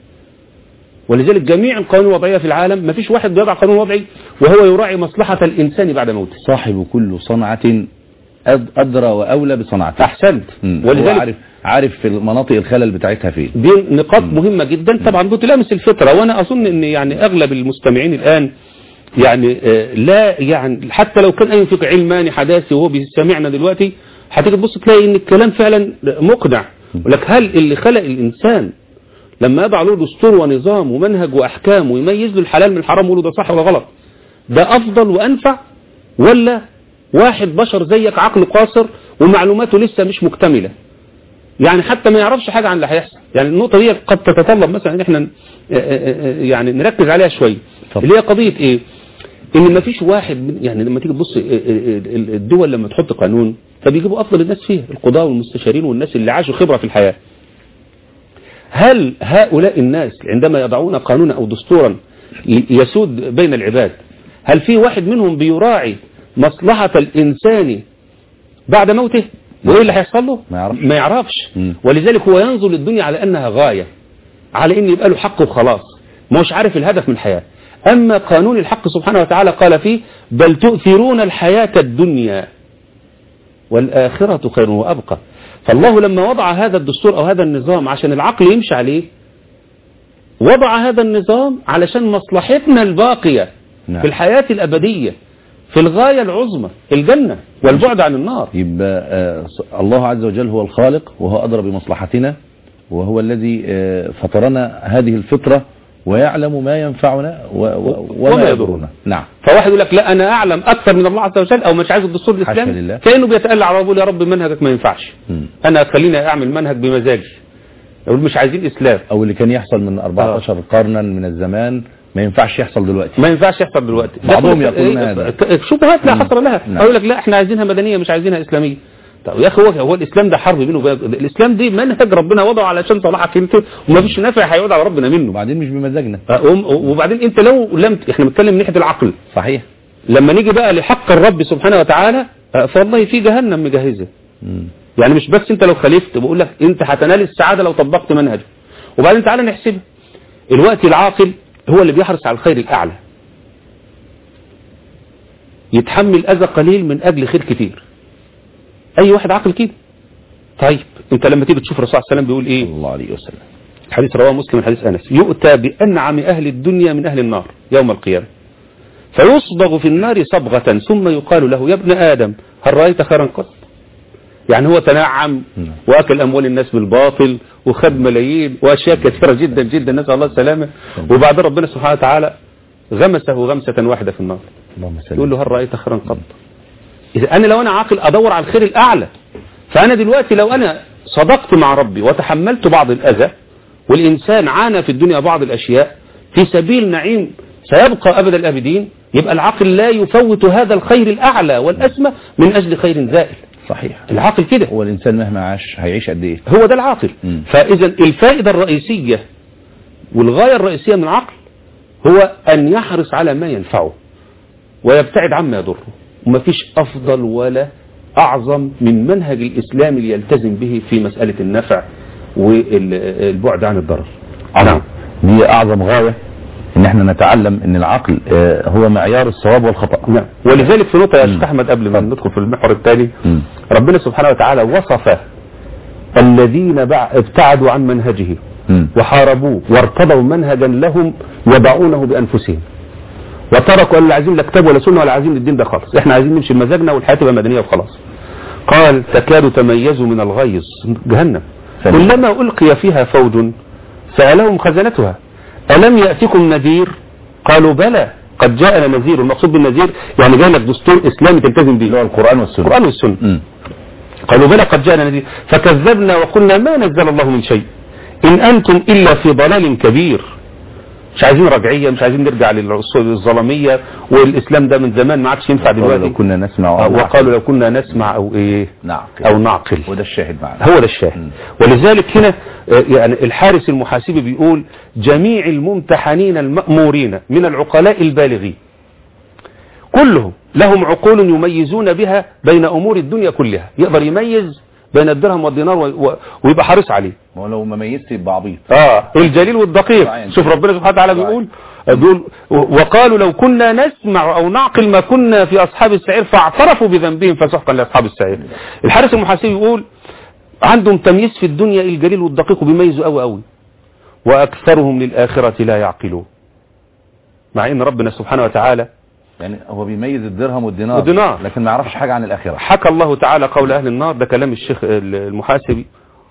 ولذلك جميع القوانين الوضعية في العالم ما فيش واحد بيضع قانون وضعي وهو يراعي مصلحة الإنسان بعد موته. صاحب كل صنعة أدرى وأولى بصنعته. أحسنت. ولذلك عارف عارف في المناطق الخلل بتاعتها فين. دي نقاط مم. مهمة جدا طبعا بتلامس الفطرة، وأنا أظن أن يعني أغلب المستمعين الآن يعني آه لا يعني حتى لو كان أي فقه علماني حداثي وهو بيسمعنا دلوقتي هتيجي تبص تلاقي ان الكلام فعلا مقنع. ولك هل اللي خلق الانسان لما يضع له دستور ونظام ومنهج وأحكام ويميز له الحلال من الحرام ويقول له ده صح ولا غلط، ده أفضل وأنفع، ولا واحد بشر زيك عقل قاصر ومعلوماته لسه مش مكتملة، يعني حتى ما يعرفش حاجة عن اللي هيحصل؟ يعني النقطة دي قد تتطلب مثلا ان احنا يعني نركز عليها شوية، اللي هي قضية ايه؟ ان ما فيش واحد، يعني لما تيجي تبص الدول لما تحط قانون فبيجيبوا افضل الناس فيها، القضاة والمستشارين والناس اللي عاشوا خبرة في الحياة. هل هؤلاء الناس عندما يضعون قانونا او دستورا يسود بين العباد، هل في واحد منهم بيراعي مصلحة الانسان بعد موته وايه اللي هيحصل له؟ ما يعرفش, ما يعرفش. ولذلك هو ينظر للدنيا على انها غاية، على ان يبقى له حق وخلاص، مش عارف الهدف من الحياة. اما قانون الحق سبحانه وتعالى قال فيه بل تؤثرون الحياة الدنيا والآخرة خير وأبقى. فالله لما وضع هذا الدستور او هذا النظام عشان العقل يمشي عليه، وضع هذا النظام علشان مصلحتنا الباقية نعم. في الحياة الأبدية، في الغاية العظمى، الجنة والبعد عن النار. يبقى آه الله عز وجل هو الخالق، وهو أدرى بمصلحتنا، وهو الذي آه فطرنا هذه الفطرة، ويعلم ما ينفعنا و و وما يضرنا. نعم. فواحد يقول لك لا أنا أعلم أكثر من الله عز وجل، أو مش عايز الدستور الإسلامي، كأنه بيتألى على ربه، يا رب منهجك ما ينفعش، م. أنا خليني أعمل منهج بمزاجي، يقول مش عايزين إسلام. أو اللي كان يحصل من أربعة عشر آه. قرنا من الزمان ما ينفعش يحصل دلوقتي، ما ينفعش يحصل دلوقتي. بعضهم يقولون هذا شبهات لا حصر لها. اقول لك لا احنا عايزينها مدنيه مش عايزينها اسلاميه. طب يا اخي هو هو الاسلام ده حرب بينه وبين الاسلام، دي منهج ربنا وضعه علشان صلاحك انت، وما فيش نافع هيعود على ربنا منه، وبعدين مش بمزاجنا. وبعدين انت لو لم، احنا بنتكلم من ناحيه العقل صحيح، لما نيجي بقى لحق الرب سبحانه وتعالى فوالله في جهنم مجهزه. يعني مش بس انت لو خالفت، بقول لك انت هتنال السعاده لو طبقت منهجه. وبعدين تعالى نحسبها، الوقت العاقل هو اللي بيحرص على الخير الأعلى، يتحمل أذى قليل من أجل خير كتير. أي واحد عاقل كده. طيب أنت لما تيجي تشوف الرسول صلى الله عليه وسلم بيقول إيه؟ صلى الله عليه وسلم، حديث رواه مسلم حديث أنس، يؤتى بأنعم أهل الدنيا من أهل النار يوم القيامة، فيصبغ في النار صبغة ثم يقال له يا ابن آدم هل رأيت خيرا قط؟ يعني هو تنعم واكل اموال الناس بالباطل وخد ملايين واشياء كثيره جدا جدا، نسال الله السلامه، وبعد ربنا سبحانه وتعالى غمسه غمسه واحده في النار، يقول له هل رايت خيرا قط؟ اذا انا لو انا عاقل ادور على الخير الاعلى، فانا دلوقتي لو انا صدقت مع ربي وتحملت بعض الاذى، والانسان عانى في الدنيا بعض الاشياء في سبيل نعيم سيبقى ابد الابدين، يبقى العاقل لا يفوت هذا الخير الاعلى والاسمى من اجل خير زائل. صحيح، العاقل كده. هو الإنسان مهما عاش هيعيش قد إيه؟ هو ده العاقل. م. فإذا الفائدة الرئيسية والغاية الرئيسية من العقل هو أن يحرص على ما ينفعه ويبتعد عما يضره، وما فيش أفضل ولا أعظم من منهج الإسلام اللي يلتزم به في مسألة النفع والبعد عن الضرر. نعم، دي أعظم غاية، ان احنا نتعلم ان العقل هو معيار الصواب والخطأ. نعم. ولذلك في نقطة يا شيخ احمد قبل ما ندخل في المحور الثاني، ربنا سبحانه وتعالى وصف الذين ابتعدوا عن منهجه م. وحاربوه وارتضوا منهجا لهم يضعونه بانفسهم، وتركوا اللي عايزين لا كتاب ولا سنة ولا عايزين الدين ده خالص، احنا عايزين نمشي بمزاجنا والحياة تبقى مدنية وخلاص. قال تكاد تميزوا من الغيظ، جهنم كلما ألقي فيها فوج سألهم خزنتها ألم يأتكم نذير؟ قالوا بلى قد جاءنا نذير. المقصود بالنذير يعني جاء لك دستور إسلامي تلتزم به، اللي هو القرآن والسنة. القرآن والسنة. م. قالوا بلى قد جاءنا نذير فكذبنا وقلنا ما نزل الله من شيء إن أنتم إلا في ضلال كبير. مش عايزين رجعية، مش عايزين نرجع للظلمية، والإسلام ده من زمان ما عادش ينفع دلوقتي. لو كنا نسمع أو وقالوا لو كنا نسمع أو إيه نعقل أو نعقل. وده الشاهد معنا، هو ده الشاهد. م. ولذلك هنا يعني الحارس المحاسبي بيقول جميع الممتحنين المأمورين من العقلاء البالغين كلهم لهم عقول يميزون بها بين أمور الدنيا كلها، يقدر يميز بين الدرهم والدينار ويبقى حارس عليه. ولو ما ميزت يبقى عبيط. اه الجليل والدقيق. شوف ربنا سبحانه وتعالى بيقول بيقول وقالوا لو كنا نسمع او نعقل ما كنا في اصحاب السعير فاعترفوا بذنبهم فسحقا لاصحاب السعير. الحارس المحاسبي يقول عندهم تمييز في الدنيا الجليل والدقيق وبيميزوا قوي قوي، واكثرهم للاخره لا يعقلون. مع ان ربنا سبحانه وتعالى يعني هو بيميز الدرهم والدينار, والدينار لكن ما يعرفش حاجة عن الآخرة. حكى الله تعالى قول أهل النار، ده كلام الشيخ المحاسبي،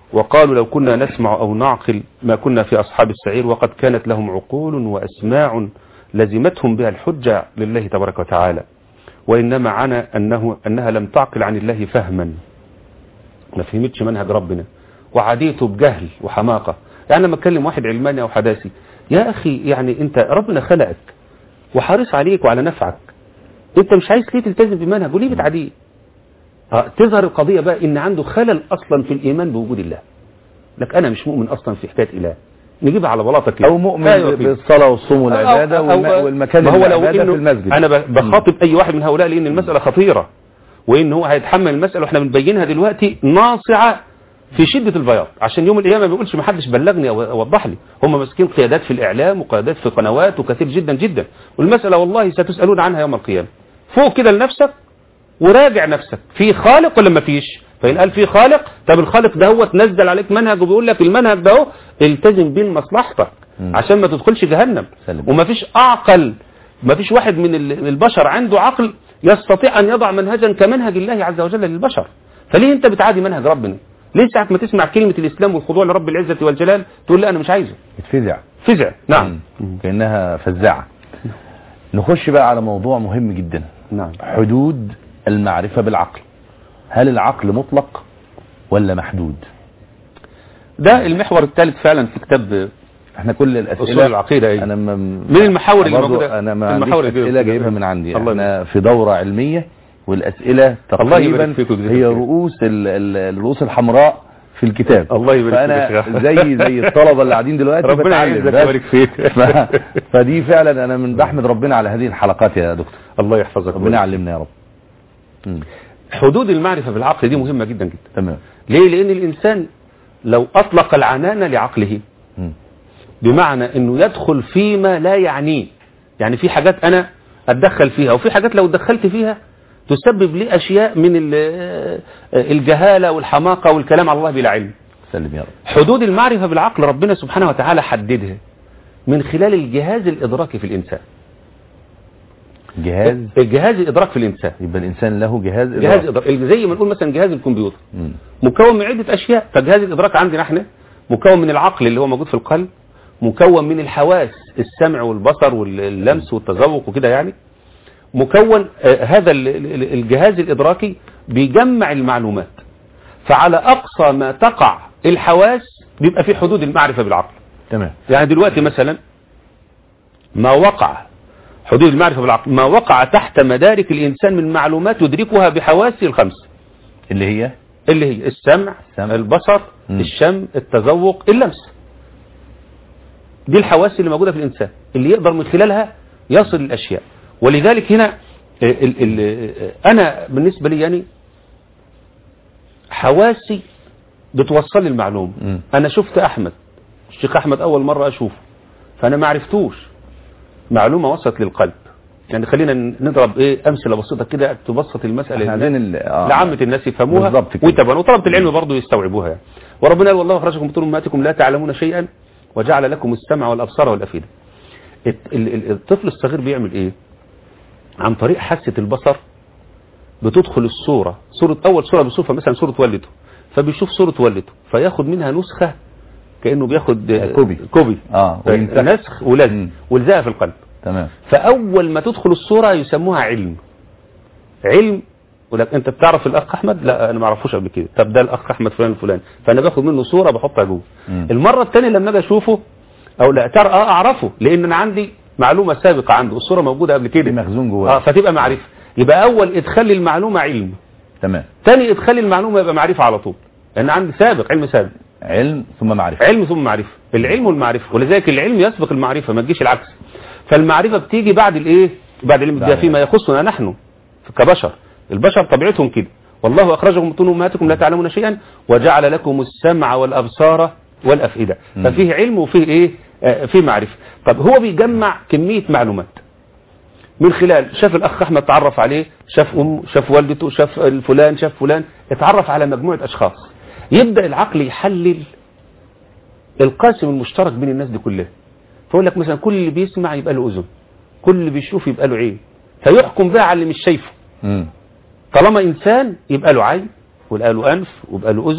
وقالوا لو كنا نسمع أو نعقل ما كنا في أصحاب السعير وقد كانت لهم عقول وأسماع لزمتهم بها الحجة لله تبارك وتعالى وإنما عنا أنه أنها لم تعقل عن الله فهما ما فهمتش منهج ربنا وعاديته بجهل وحماقة. يعني لما اتكلم واحد علماني أو حداثي يا أخي يعني أنت ربنا خلقك وحريص عليك وعلى نفعك، أنت مش عايز ليه تلتزم بمنهج وليه بتعديه؟ اه تظهر القضية بقى إن عنده خلل أصلا في الإيمان بوجود الله، لك أنا مش مؤمن أصلا في حكاية إله، نجيبها على بلاطة كده، أو مؤمن أيوة بالصلاة والصوم والعبادة أو أو والمكان ما هو لو العبادة إنه في المسجد. أنا بخاطب أي واحد من هؤلاء لأن المسألة خطيرة وإن هو هيتحمل المسألة وإحنا بنبينها دلوقتي ناصعة في شدة البياض عشان يوم القيامة ما بيقولش ما حدش بلغني أو وضح لي. هم ماسكين قيادات في الإعلام وقيادات في قنوات وكثير جدا جدا، والمسألة والله ستسألون عنها يوم القيامة. فوق كده لنفسك وراجع نفسك، في خالق ولا ما فيش؟ فإن قال في خالق، طب الخالق ده هو تنزل عليك منهج وبيقول لك المنهج ده هو التزم بيه لمصلحتك عشان ما تدخلش جهنم. وما فيش أعقل، ما فيش واحد من البشر عنده عقل يستطيع أن يضع منهجا كمنهج الله عز وجل للبشر. فليه أنت بتعادي منهج ربنا؟ ليه ساعة ما تسمع كلمة الإسلام والخضوع لرب العزة والجلال تقول لا أنا مش عايزه؟ اتفزع فزع. نعم مم. كأنها فزاعة. نخش بقى على موضوع مهم جدا. نعم. حدود المعرفة بالعقل، هل العقل مطلق ولا محدود؟ ده المحور الثالث فعلا في كتاب احنا كل الأسئلة أصول العقيدة ايه؟ أنا من المحاور اللي موجودة أنا ما عنديش أسئلة جايبها من عندي، احنا في دورة علمية والأسئلة تقريبا هي رؤوس الرؤوس الحمراء في الكتاب. الله يبارك فأنا فيك زي زي الطلبة اللي قاعدين دلوقتي ربنا يعزك ويبارك فيك. ف... فدي فعلا أنا من بحمد ربنا على هذه الحلقات يا دكتور. الله يحفظك ربنا يعلمنا يا رب. م. حدود المعرفة بالعقل دي مهمة جدا جدا. تمام. ليه؟ لأن الإنسان لو أطلق العنان لعقله م. بمعنى أنه يدخل فيما لا يعنيه، يعني في حاجات أنا أتدخل فيها وفي حاجات لو دخلت فيها تسبب لي أشياء من الجهالة والحماقة والكلام على الله بلا علم. سلم يا رب. حدود المعرفة بالعقل ربنا سبحانه وتعالى حددها من خلال الجهاز الإدراكي في الإنسان. جهاز الجهاز الإدراك في الإنسان، يبقى الإنسان له جهاز إدراك. جهاز إدراك زي ما نقول مثلا جهاز الكمبيوتر م. مكون من عدة أشياء. فجهاز الإدراك عندنا احنا مكون من العقل اللي هو موجود في القلب، مكون من الحواس السمع والبصر واللمس والتذوق وكده، يعني مكون آه هذا الجهاز الإدراكي بيجمع المعلومات. فعلى أقصى ما تقع الحواس بيبقى في حدود المعرفة بالعقل. تمام. يعني دلوقتي مثلا ما وقع حدود المعرفة بالعقل ما وقع تحت مدارك الإنسان من معلومات يدركها بحواسه الخمس اللي هي اللي هي السمع, السمع. البصر م. الشم التذوق اللمس. دي الحواس اللي موجودة في الإنسان اللي يقدر من خلالها يصل الأشياء. ولذلك هنا ال ال أنا بالنسبة لي يعني حواسي بتوصل لي المعلومة. م. أنا شفت أحمد الشيخ أحمد أول مرة أشوفه فأنا ما عرفتوش، معلومة وصلت للقلب. يعني خلينا نضرب ايه امثله بسيطه كده تبسط المساله آه لعامه الناس يفهموها ويتبعوا وطلبه العلم برضه يستوعبوها. يعني وربنا قال والله اخرجكم من بطون امهاتكم لا تعلمون شيئا وجعل لكم السمع والابصار والافئده. الطفل الصغير بيعمل ايه؟ عن طريق حاسه البصر بتدخل الصوره، صوره اول صوره بيشوفها مثلا صوره والدته، فبيشوف صوره والدته فياخد منها نسخه كانه بياخد كوبي كوبي اه نسخ ولازم ولزقها في القلب. تمام. فأول ما تدخل الصورة يسموها علم. علم ولك أنت بتعرف الأخ أحمد؟ لا أنا ما اعرفوش قبل كده. طب ده الأخ أحمد فلان الفلاني، فأنا باخد منه صورة بحطها جوه. المرة الثانية لما أجي أشوفه أو لا ترى اه أعرفه لأن أنا عندي معلومة سابقة عنده، الصورة موجودة قبل كده مخزون جواه. اه فتبقى معرفة. يبقى أول إدخال المعلومة علم. تمام. ثاني إدخال المعلومة يبقى معرفة على طول، لأن عندي سابق علم سابق. علم ثم معرفة. علم ثم معرفة. العلم والمعرفة، ولذلك العلم يسبق المعرفة ما تجيش العكس. فالمعرفة بتيجي بعد الايه؟ بعد العلم. ده فيما يخصنا نحن كبشر. البشر طبيعتهم كده، والله اخرجكم من بطون امهاتكم لا تعلمون شيئا وجعل لكم السمع والابصار والافئده. ففيه علم وفيه ايه؟ آه فيه معرفة. طب هو بيجمع كمية معلومات من خلال شاف الاخ احمد تعرف عليه، شاف امه، شاف والدته، شاف الفلان، شاف فلان، اتعرف على مجموعة اشخاص. يبدأ العقل يحلل القاسم المشترك بين الناس دي كلها. فيقول لك مثلا كل اللي بيسمع يبقى له اذن، كل اللي بيشوف يبقى له عين، فيحكم بقى على اللي مش شايفه. طالما انسان يبقى له عين ويبقى له انف ويبقى له اذن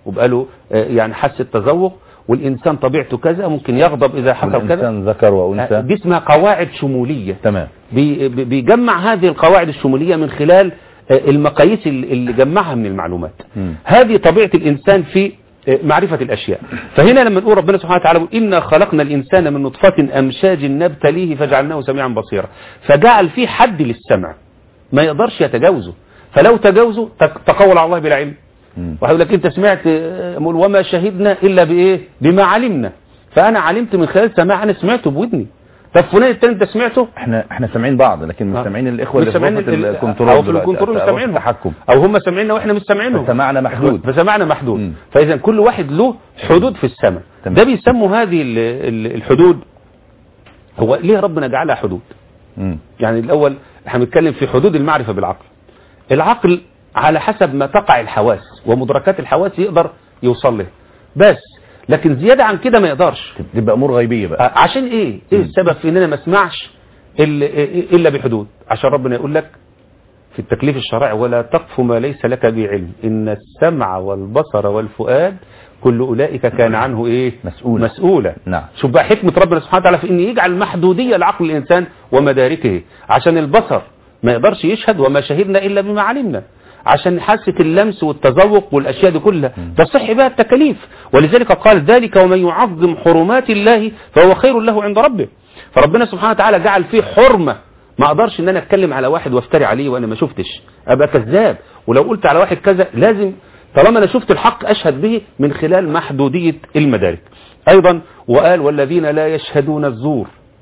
وبقى له يعني حس التذوق، والإنسان طبيعته كذا، ممكن يغضب إذا حصل كذا. الإنسان ذكر وأنثى. دي اسمها قواعد شمولية. تمام. بي بيجمع هذه القواعد الشمولية من خلال المقاييس اللي جمعها من المعلومات. م. هذه طبيعة الإنسان في معرفة الأشياء. فهنا لما نقول ربنا سبحانه وتعالى إنا خلقنا الإنسان من نطفة أمشاج نبتليه فجعلناه سميعا بصيرا، فجعل فيه حد للسمع ما يقدرش يتجاوزه، فلو تجاوزه تقول على الله بلا علم. وهقول لك انت سمعت وما شهدنا الا بايه بما علمنا، فانا علمت من خلال سماع، انا سمعته بودني. طب فلان التاني انت سمعته؟ احنا احنا سامعين بعض، لكن مش سامعين الاخوه اللي في الكنترول او في الكنترول مش سامعينهم، التحكم، او هم سامعيننا واحنا مش سامعينهم، فسمعنا محدود فسمعنا محدود م. فاذا كل واحد له حدود في السمع. ده بيسموا هذه الحدود، هو ليه ربنا جعلها حدود؟ م. يعني الاول احنا بنتكلم في حدود المعرفه بالعقل. العقل على حسب ما تقع الحواس ومدركات الحواس يقدر يوصل له بس، لكن زيادة عن كده ما يقدرش. تبقى امور غيبية بقى. عشان ايه؟ ايه السبب في اننا ما اسمعش الا بحدود؟ عشان ربنا يقول لك في التكليف الشرعي ولا تقف ما ليس لك به علم ان السمع والبصر والفؤاد كل اولئك كان عنه ايه؟ مسؤولة. مسؤولة. نعم. شوف بقى حكمة ربنا سبحانه وتعالى في ان يجعل محدودية لعقل الانسان ومداركه، عشان البصر ما يقدرش يشهد وما شهدنا الا بما علمنا، عشان حاسة اللمس والتذوق والأشياء دي كلها تصح بها التكاليف. ولذلك قال ذلك ومن يعظم حرمات الله فهو خير له عند ربه. فربنا سبحانه وتعالى جعل فيه حرمة، ما اقدرش ان انا اتكلم على واحد وافتري عليه وانا ما شفتش، ابقى كذاب. ولو قلت على واحد كذا لازم طالما انا شفت الحق اشهد به من خلال محدودية المدارك. ايضا وقال والذين لا يشهدون الزور،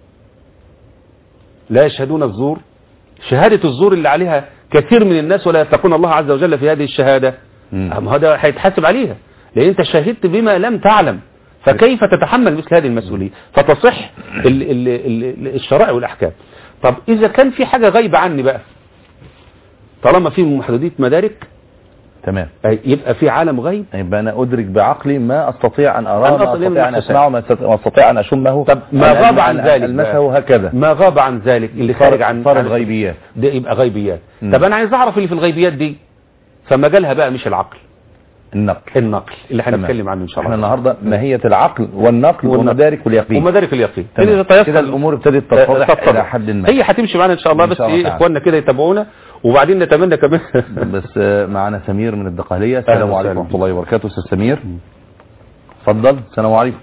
لا يشهدون الزور، شهادة الزور اللي عليها كثير من الناس ولا يتقون الله عز وجل في هذه الشهادة، هذا هيتحاسب عليها لأن أنت شهدت بما لم تعلم، فكيف تتحمل مثل هذه المسؤولية؟ فتصح ال ال ال الشرائع والأحكام. طب إذا كان في حاجة غايبة عني بقى، طالما في محدودية مدارك، تمام، يبقى في عالم غيب، يبقى أنا أدرك بعقلي ما أستطيع أن أراه، ما أستطيع أن أسمعه، ما أستطيع أن أشمه. طب ما غاب عن ذلك ألمسه هكذا، ما غاب عن ذلك اللي خارج عن صار الغيبيات، ده يبقى غيبيات. طب أنا عايز أعرف اللي في الغيبيات دي، فمجالها بقى مش العقل، النقل النقل اللي هنتكلم عنه ان شاء الله. احنا النهارده ماهيه العقل والنقل ومدارك اليقين ومدارك اليقين كده الامور ابتدت تتضح الى حد ما. هي هتمشي معانا ان شاء الله، بس ايه اخواننا كده يتابعونا، وبعدين نتمنى كمان بس معانا سمير من الدقهليه. السلام عليكم ورحمه الله وبركاته. استاذ سمير اتفضل. السلام عليكم.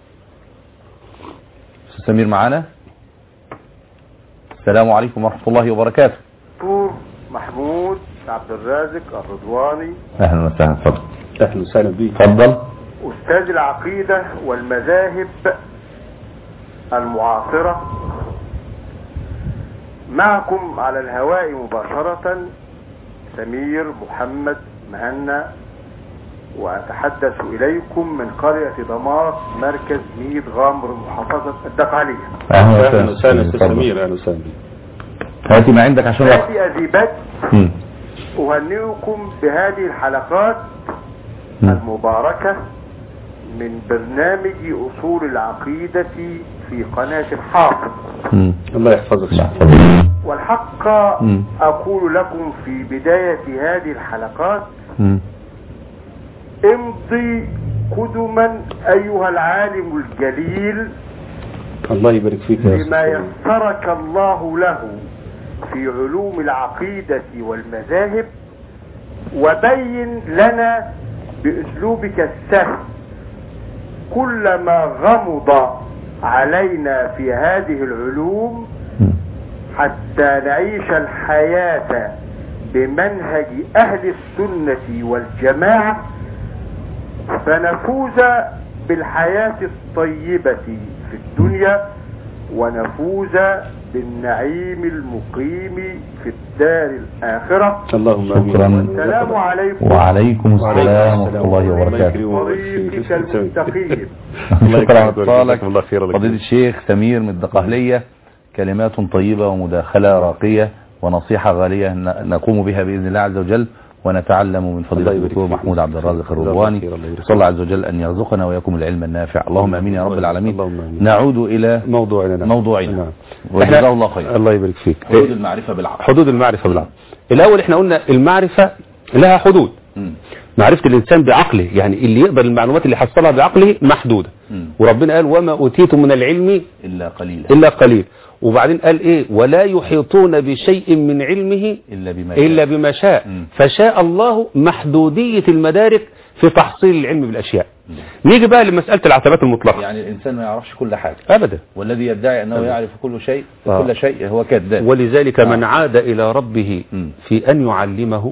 استاذ سمير معانا. السلام عليكم ورحمه الله وبركاته. دكتور محمود عبد الرازق الرضواني. اهلا وسهلا. اتفضل. اهلا وسهلا بيك. اتفضل. استاذ العقيده والمذاهب المعاصره، معكم على الهواء مباشره سمير محمد مهنا، واتحدث اليكم من قريه دمار مركز ميت غامر محافظه الدقهليه. اهلا وسهلا استاذ سمير. اهلا وسهلا بيك. هاتي ما عندك عشان هاتي أذيبات. أهنئكم بهذه الحلقات م. المباركة من برنامج أصول العقيدة في قناة الحافظ. م. الله يحفظك. والحق م. أقول لكم في بداية هذه الحلقات م. امضي قدما أيها العالم الجليل، الله يبارك فيك يا بما يسرك الله له في علوم العقيدة والمذاهب، وبين لنا بأسلوبك السهل كل ما غمض علينا في هذه العلوم حتى نعيش الحياة بمنهج أهل السنة والجماعة، فنفوز بالحياة الطيبة في الدنيا ونفوز بالنعيم المقيم في الدار الآخرة. اللهم آمين. السلام عليكم. وعليكم السلام ورحمة الله وبركاته. طريقك المستقيم. شكرا على اتصالك فضيلة الشيخ سمير من الدقهلية. كلمات طيبة ومداخلة راقية ونصيحة غالية نقوم بها بإذن الله عز وجل، ونتعلم من فضيلة الدكتور محمود عبد الرازق الرضواني. صلى الله عز وجل أن يرزقنا وياكم العلم النافع. اللهم امين يا رب العالمين. نعود إلى موضوعنا موضوعنا وجزاه الله خير. الله يبارك فيك. حدود المعرفة بالعقل. حدود المعرفة بالعقل. الأول احنا قلنا المعرفة لها حدود. م. معرفة الإنسان بعقله، يعني اللي يقدر المعلومات اللي حصلها بعقله محدودة. م. وربنا قال وما أوتيتم من العلم إلا قليلا إلا قليل. وبعدين قال إيه ولا يحيطون بشيء من علمه إلا بما, إلا بما شاء. م. فشاء الله محدودية المدارك في تحصيل العلم بالأشياء. م. نيجي بقى لمسألة العتبات المطلقة. يعني الإنسان ما يعرفش كل حاجة أبدا، والذي يدعي أنه أبداً. يعرف كل شيء آه. كل شيء هو كذاب. ولذلك آه. من عاد إلى ربه م. في أن يعلمه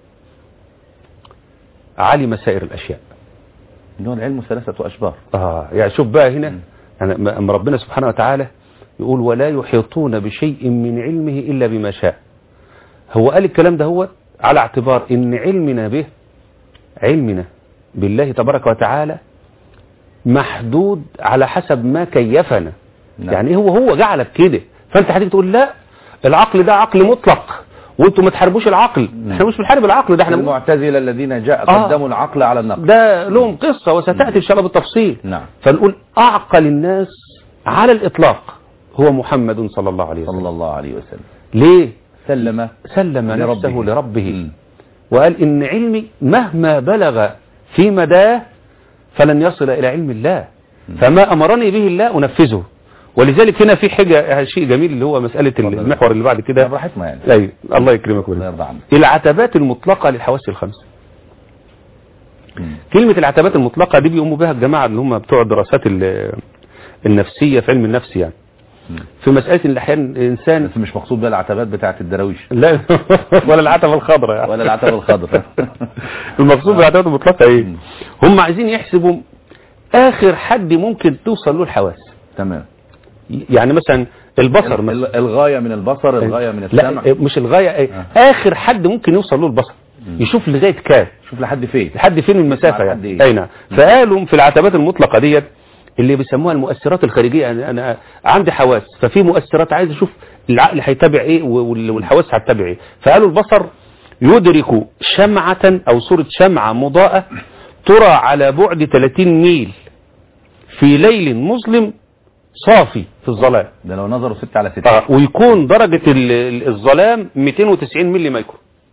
علم سائر الأشياء. إنه العلم ثلاثة أشبار. آه يعني شوف بقى هنا يعني أما ربنا سبحانه وتعالى يقول ولا يحيطون بشيء من علمه إلا بما شاء. هو قال الكلام ده هو على اعتبار إن علمنا به علمنا بالله تبارك وتعالى محدود على حسب ما كيفنا. نعم. يعني هو هو جعلك كده، فأنت هتيجي تقول لا العقل ده عقل مطلق وانتم ما تحاربوش العقل. مم. احنا مش بنحارب العقل، ده احنا المعتزلة الذين جاء آه. قدموا العقل على النقل، ده لهم قصة وستأتي ان شاء الله بالتفصيل. نعم. فنقول اعقل الناس على الاطلاق هو محمد صلى الله عليه وسلم. صلى الله عليه وسلم. ليه؟ سلم سلم لربه. نفسه لربه. مم. وقال ان علمي مهما بلغ في مداه فلن يصل الى علم الله. مم. فما امرني به الله انفذه. ولذلك هنا في حاجة شيء جميل اللي هو مسألة المحور اللي بعد كده. براحتنا يعني. أي الله يكرمك ويرضى عنك. العتبات المطلقة للحواس الخمسة. مم. كلمة العتبات المطلقة دي بيقوموا بها الجماعة اللي هم بتوع الدراسات النفسية في علم النفس يعني. مم. في مسألة ان احيانا الانسان بس مش مقصود بها العتبات بتاعة الدراويش. لا ولا العتبة الخضراء يعني. ولا العتبة الخضراء. المقصود بالعتبات المطلقة ايه؟ مم. هم عايزين يحسبوا آخر حد ممكن توصل له الحواس. تمام. يعني مثلا البصر مثلا. الغاية من البصر، الغاية من السمع. لا مش الغاية ايه آه. اخر حد ممكن يوصل له البصر. مم. يشوف لغاية كام، يشوف لحد فين، لحد فين المسافة يعني. اي نعم. فقالوا في العتبات المطلقة ديت اللي بيسموها المؤثرات الخارجية، يعني انا عندي حواس ففي مؤثرات عايز اشوف العقل هيتابع ايه والحواس هتتابع ايه. فقالوا البصر يدرك شمعة او صورة شمعة مضاءة ترى على بعد ثلاثين ميل في ليل مظلم صافي في الظلام. ده لو نظروا ستة على ستة. آه ويكون درجة الظلام مئتين وتسعين ملي مايكرو.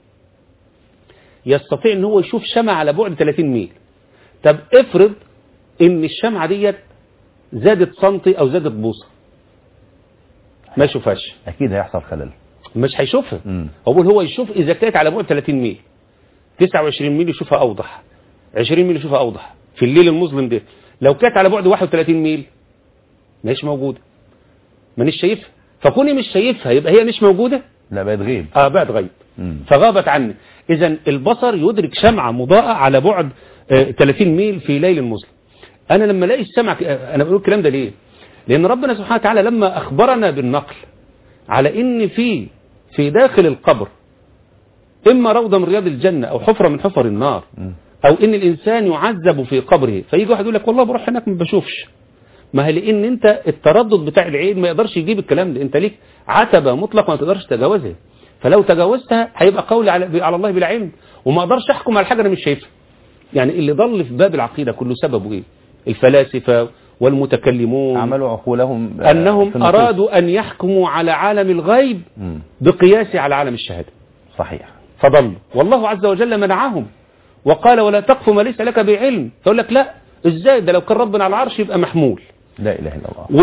يستطيع ان هو يشوف شمعة على بعد ثلاثين ميل. طب افرض ان الشمعة ديت زادت سنتي او زادت بوصة، ما يشوفهاش. اكيد هيحصل خلل، مش هيشوفها. هو هو يشوف اذا كانت على بعد ثلاثين ميل، تسعة وعشرين ميل يشوفها اوضح، عشرين ميل يشوفها اوضح في الليل المظلم ده. لو كانت على بعد واحد وثلاثين ميل مش موجودة، مانيش شايفها. فكوني مش شايفها يبقى هي مش موجودة. لا بقت غيب. اه بقت غيب. مم. فغابت عني. اذا البصر يدرك شمعة مضاءة على بعد آه ثلاثين ميل في ليل مظلم. انا لما الاقي السمع آه انا بقول الكلام ده ليه؟ لان ربنا سبحانه وتعالى لما اخبرنا بالنقل على ان في في داخل القبر اما روضة من رياض الجنة او حفرة من حفر النار، مم. او ان الانسان يعذب في قبره، فيجي واحد يقول لك والله بروح هناك ما بشوفش. ما هي لان انت التردد بتاع العين ما يقدرش يجيب الكلام ده، انت ليك عتبة مطلق ما تقدرش تجاوزها. فلو تجاوزتها هيبقى قولي على, على الله بلا علم، وما اقدرش احكم على حاجة انا مش شايفها. يعني اللي ضل في باب العقيدة كله سببه ايه؟ الفلاسفة والمتكلمون عملوا عقولهم انهم ارادوا ان يحكموا على عالم الغيب م. بقياس على عالم الشهادة. صحيح. فضلوا، والله عز وجل منعهم وقال ولا تقف ما ليس لك بعلم. فيقول لك لا ازاي ده لو كان ربنا على العرش يبقى محمول. لا اله الا الله.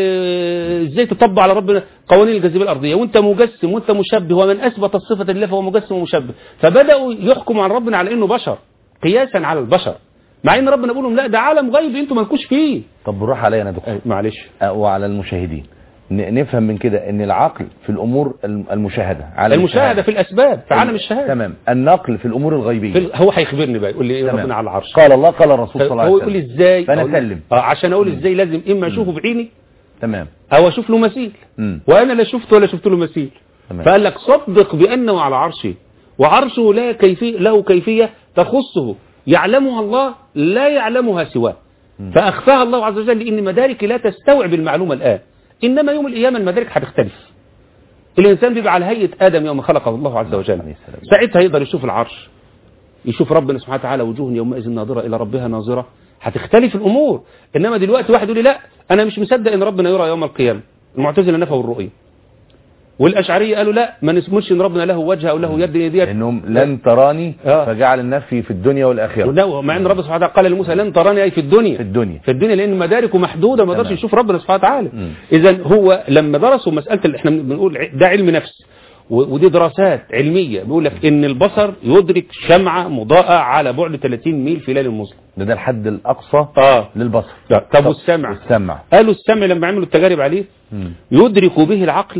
وازاي تطبق على ربنا قوانين الجاذبيه الارضيه وانت مجسم وانت مشبه، ومن اثبت الصفه لله فهو مجسم ومشبه. فبداوا يحكموا على ربنا على انه بشر قياسا على البشر، مع ان ربنا بيقول لهم لا ده عالم غيب انتوا مالكوش فيه. طب بالراحه عليا انا دكتور معلش وعلى المشاهدين نفهم من كده ان العقل في الامور المشاهده على المشاهده في الاسباب في عالم الشهاده. تمام. النقل في الامور الغيبيه في هو هيخبرني بقى يقول لي ايه ربنا على العرش قال الله قال الرسول صلى الله عليه وسلم. هو يقول لي ازاي فانا اسلم اه عشان اقول ازاي لازم اما اشوفه بعيني تمام او اشوف له مثيل، وانا لا شفته ولا شفت له مثيل. فقال لك صدق بانه على عرشه وعرشه لا كيفيه له كيفيه تخصه يعلمها الله لا يعلمها سواه، فاخفاها الله عز وجل لان مدارك لا تستوعب المعلومه الان، انما يوم القيامه المدارك هتختلف. الانسان بيبقى على هيئه ادم يوم خلقه الله عز وجل، ساعتها يقدر يشوف العرش، يشوف ربنا سبحانه وتعالى وجوه يومئذ ناظره الى ربها ناظره، هتختلف الامور. انما دلوقتي واحد يقول لي لا انا مش مصدق ان ربنا يرى يوم القيامه، المعتزله نفوا الرؤيه. والاشعريه قالوا لا ما نسموش ان ربنا له وجه او له يد ديت انهم لن تراني آه. فجعل النفي في الدنيا والاخره. مع ان ربنا سبحانه وتعالى قال لموسى لن تراني اي في الدنيا في الدنيا في الدنيا لان مداركه محدوده ما يقدرش يشوف ربنا سبحانه وتعالى. اذا هو لما درسوا مساله اللي احنا بنقول ده علم نفس ودي دراسات علميه بيقول لك ان البصر يدرك شمعه مضاءه على بعد ثلاثين ميل في ليل مظلم. ده ده الحد الاقصى اه للبصر. طب والسمع؟ السمع قالوا السمع لما عملوا التجارب عليه مم. يدرك به العقل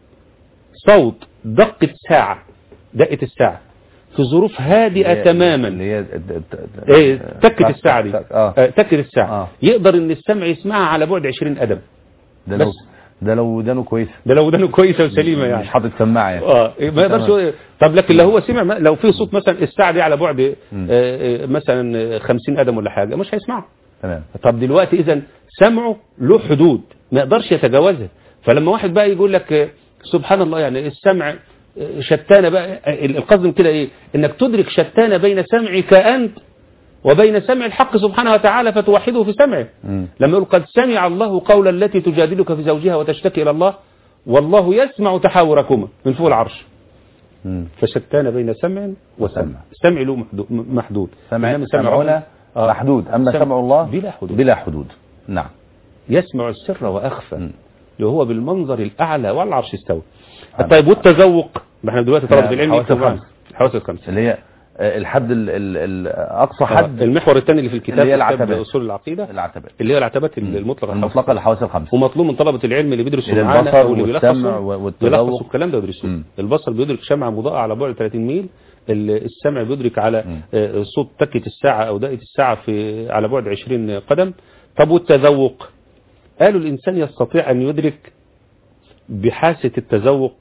صوت دقة ساعة دقة الساعة في ظروف هادئة تماما اللي هي ايه تكة الساعة دي آه. تكة الساعة آه. يقدر ان السمع يسمعها على بعد عشرين قدم. ده لو ده لو ودانه كويسه ده لو ودانه كويسه وسليمه يعني مش حاطط سماعه يعني اه ما يقدرش. طب لكن لو هو سمع لو في صوت مثلا الساعه دي على بعد آه مثلا خمسين قدم ولا حاجه مش هيسمعه. تمام. طب دلوقتي اذا سمعه له حدود ما يقدرش يتجاوزها. فلما واحد بقى يقول لك سبحان الله يعني السمع شتانه بقى القصد كده ايه انك تدرك شتانه بين سمعك انت وبين سمع الحق سبحانه وتعالى فتوحده في سمعه. م. لما يقول قد سمع الله قول التي تجادلك في زوجها وتشتكي إلى الله والله يسمع تحاوركما من فوق العرش. م. فشتان بين سمع وسمع. السمع له محدود. سمع سمعنا آه. محدود أما سمع الله بلا حدود. بلا حدود. نعم. يسمع السر وأخفى اللي هو بالمنظر الأعلى والعرش استوى. طيب والتذوق ما احنا دلوقتي طلبة العلم الحواس الخمس اللي هي الحد الاقصى حد المحور الثاني اللي في الكتاب اللي هي العتبات اصول العقيده العتبات اللي هي العتبات المطلقه المطلقه للحواس الخمس ومطلوب من طلبه العلم اللي بيدرسوا معانا او اللي بيلخصوا يلخصوا الكلام ده ويدرسوه. البصر بيدرك شمعه مضاءه على بعد ثلاثين ميل. السمع بيدرك على م. صوت تكه الساعه او دقه الساعه في على بعد عشرين قدم. طب والتذوق قالوا الانسان يستطيع ان يدرك بحاسه التذوق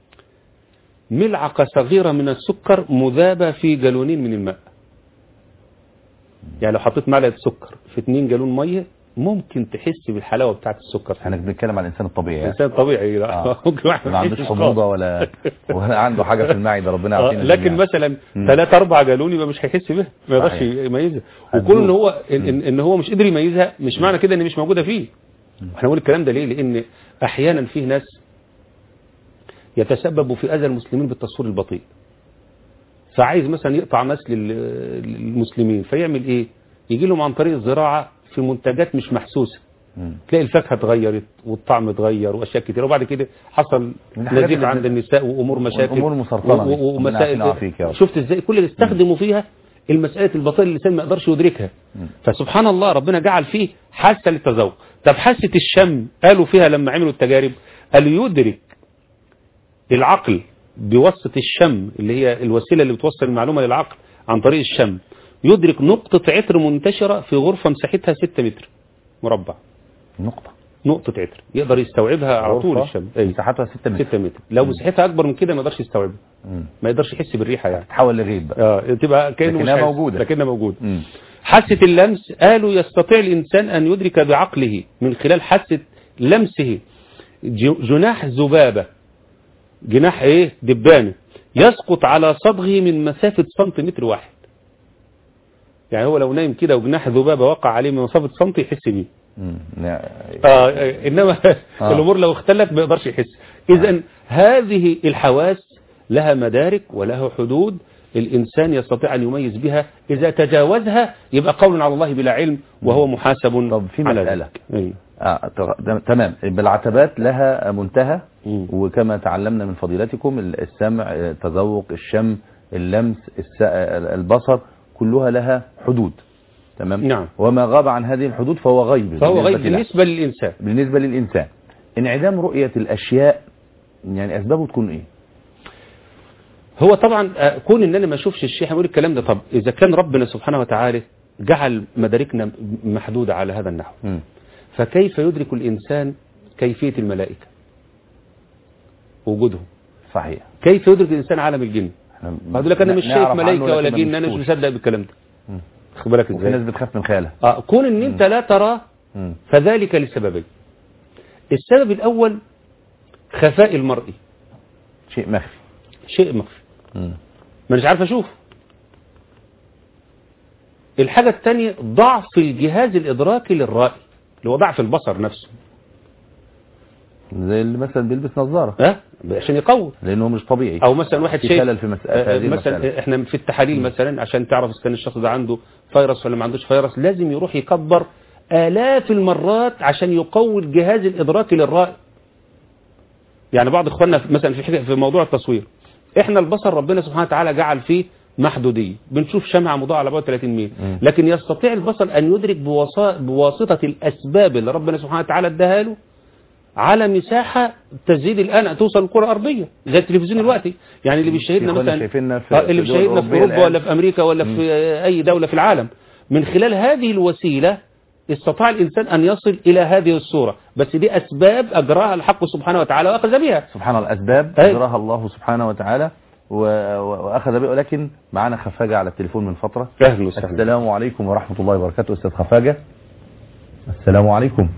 ملعقة صغيرة من السكر مذابة في جالونين من الماء. يعني لو حطيت معلقة سكر في اتنين جالون مية ممكن تحس بالحلاوة بتاعت السكر. احنا بنتكلم عن الانسان الطبيعي. الانسان الطبيعي لا آه. ممكن واحد ما عندوش حموضة ولا ولا عنده حاجة في المعدة ربنا يعافينا. آه. لكن مثلا ثلاثة أربعة جالون يبقى مش هيحس بها ما يقدرش يميزها. وكون ان هو ان, إن هو مش قدر يميزها مش معنى كده ان مش موجودة فيه. احنا نقول الكلام ده ليه؟ لان احيانا فيه ناس يتسبب في أذى المسلمين بالتصوير البطيء. فعايز مثلا يقطع نسل للمسلمين فيعمل ايه؟ يجي لهم عن طريق الزراعة في منتجات مش محسوسة. م. تلاقي الفاكهة اتغيرت والطعم اتغير واشياء كتير وبعد كده حصل نزيف عند النساء وامور مشاكل وامور مسرطنة ومسائل. شفت ازاي كل اللي استخدموا فيها المسألة البطيئة اللي الانسان ما يقدرش يدركها. م. فسبحان الله ربنا جعل فيه حاسة للتذوق. طب حاسة الشم قالوا فيها لما عملوا التجارب قالوا يدرك العقل بواسطة الشم اللي هي الوسيلة اللي بتوصل المعلومة للعقل عن طريق الشم يدرك نقطة عطر منتشرة في غرفة مساحتها ستة متر مربع. نقطة نقطة عطر يقدر يستوعبها على طول الشم. مساحتها ستة متر. ستة متر. لو مساحتها أكبر من كده ما يقدرش يستوعبها. ما يقدرش يحس بالريحة يعني. تتحول لغيب بقى. اه تبقى كأنه لكنها موجودة. لكنها موجودة. حاسة اللمس قالوا يستطيع الإنسان أن يدرك بعقله من خلال حاسة لمسه جناح ذبابة جناح ايه دبانة يسقط على صدغه من مسافة سنتيمتر واحد. يعني هو لو نايم كده وجناح ذبابة وقع عليه من مسافة سنتي يحس بيه. آه انما آه. الامور لو اختلت ما يقدرش يحس. اذا هذه الحواس لها مدارك ولها حدود الانسان يستطيع ان يميز بها. اذا تجاوزها يبقى قول على الله بلا علم وهو محاسب. طب في مسألة آه تمام. بالعتبات لها منتهى م. وكما تعلمنا من فضيلتكم السمع التذوق الشم اللمس البصر كلها لها حدود. تمام. نعم. وما غاب عن هذه الحدود فهو غيب فهو غيب بالنسبة للإنسان. بالنسبة للإنسان انعدام رؤية الأشياء يعني أسبابه تكون إيه؟ هو طبعا كون ان انا ما اشوفش الشيء هقول الكلام ده. طب اذا كان ربنا سبحانه وتعالى جعل مداركنا محدودة على هذا النحو م. فكيف يدرك الإنسان كيفية الملائكة وجودهم؟ صحيح. كيف يدرك الإنسان عالم الجن؟ هقول لك أنا مش شايف ملائكة ولا جن أنا مش مصدق بالكلام ده. خد بالك إزاي؟ وفي ناس بتخاف من خيالها. آه كون إن أنت لا تراه فذلك لسببين. السبب الأول خفاء المرئي. شيء مخفي. شيء مخفي. ما مش عارف أشوف. الحاجة الثانية ضعف الجهاز الإدراكي للرأي اللي هو ضعف البصر نفسه. زي اللي مثلا بيلبس نظارة. ها عشان يقوي، لانه مش طبيعي. او مثلا واحد شيء خلل في مسألة هذه مثلا المسألة. احنا في التحاليل مثلا عشان تعرف اذا كان الشخص ده عنده فيروس ولا ما عندوش فيروس، لازم يروح يكبر آلاف المرات عشان يقوي الجهاز الادراكي للرائي. يعني بعض اخواننا مثلا في في موضوع التصوير، احنا البصر ربنا سبحانه وتعالى جعل فيه محدودية، بنشوف شمعة مضاءة على بعد ثلاثين ميل، لكن يستطيع البصر أن يدرك بواسطة الأسباب اللي ربنا سبحانه وتعالى اداها له على مساحة تزيد الآن توصل الكرة الأرضية زي التلفزيون الوقتي. يعني اللي بيشاهدنا مثلا في اللي بيشاهدنا في أوروبا ولا في أمريكا ولا في أي دولة في العالم، من خلال هذه الوسيلة استطاع الإنسان أن يصل إلى هذه الصورة، بس دي أسباب أجراها الحق سبحانه وتعالى وأخذ بها. سبحان الله، الأسباب أجراها الله سبحانه وتعالى وأخذ بها. ولكن معنا خفاجة على التليفون من فترة. السلام عليكم ورحمة الله وبركاته. أستاذ خفاجة، السلام عليكم.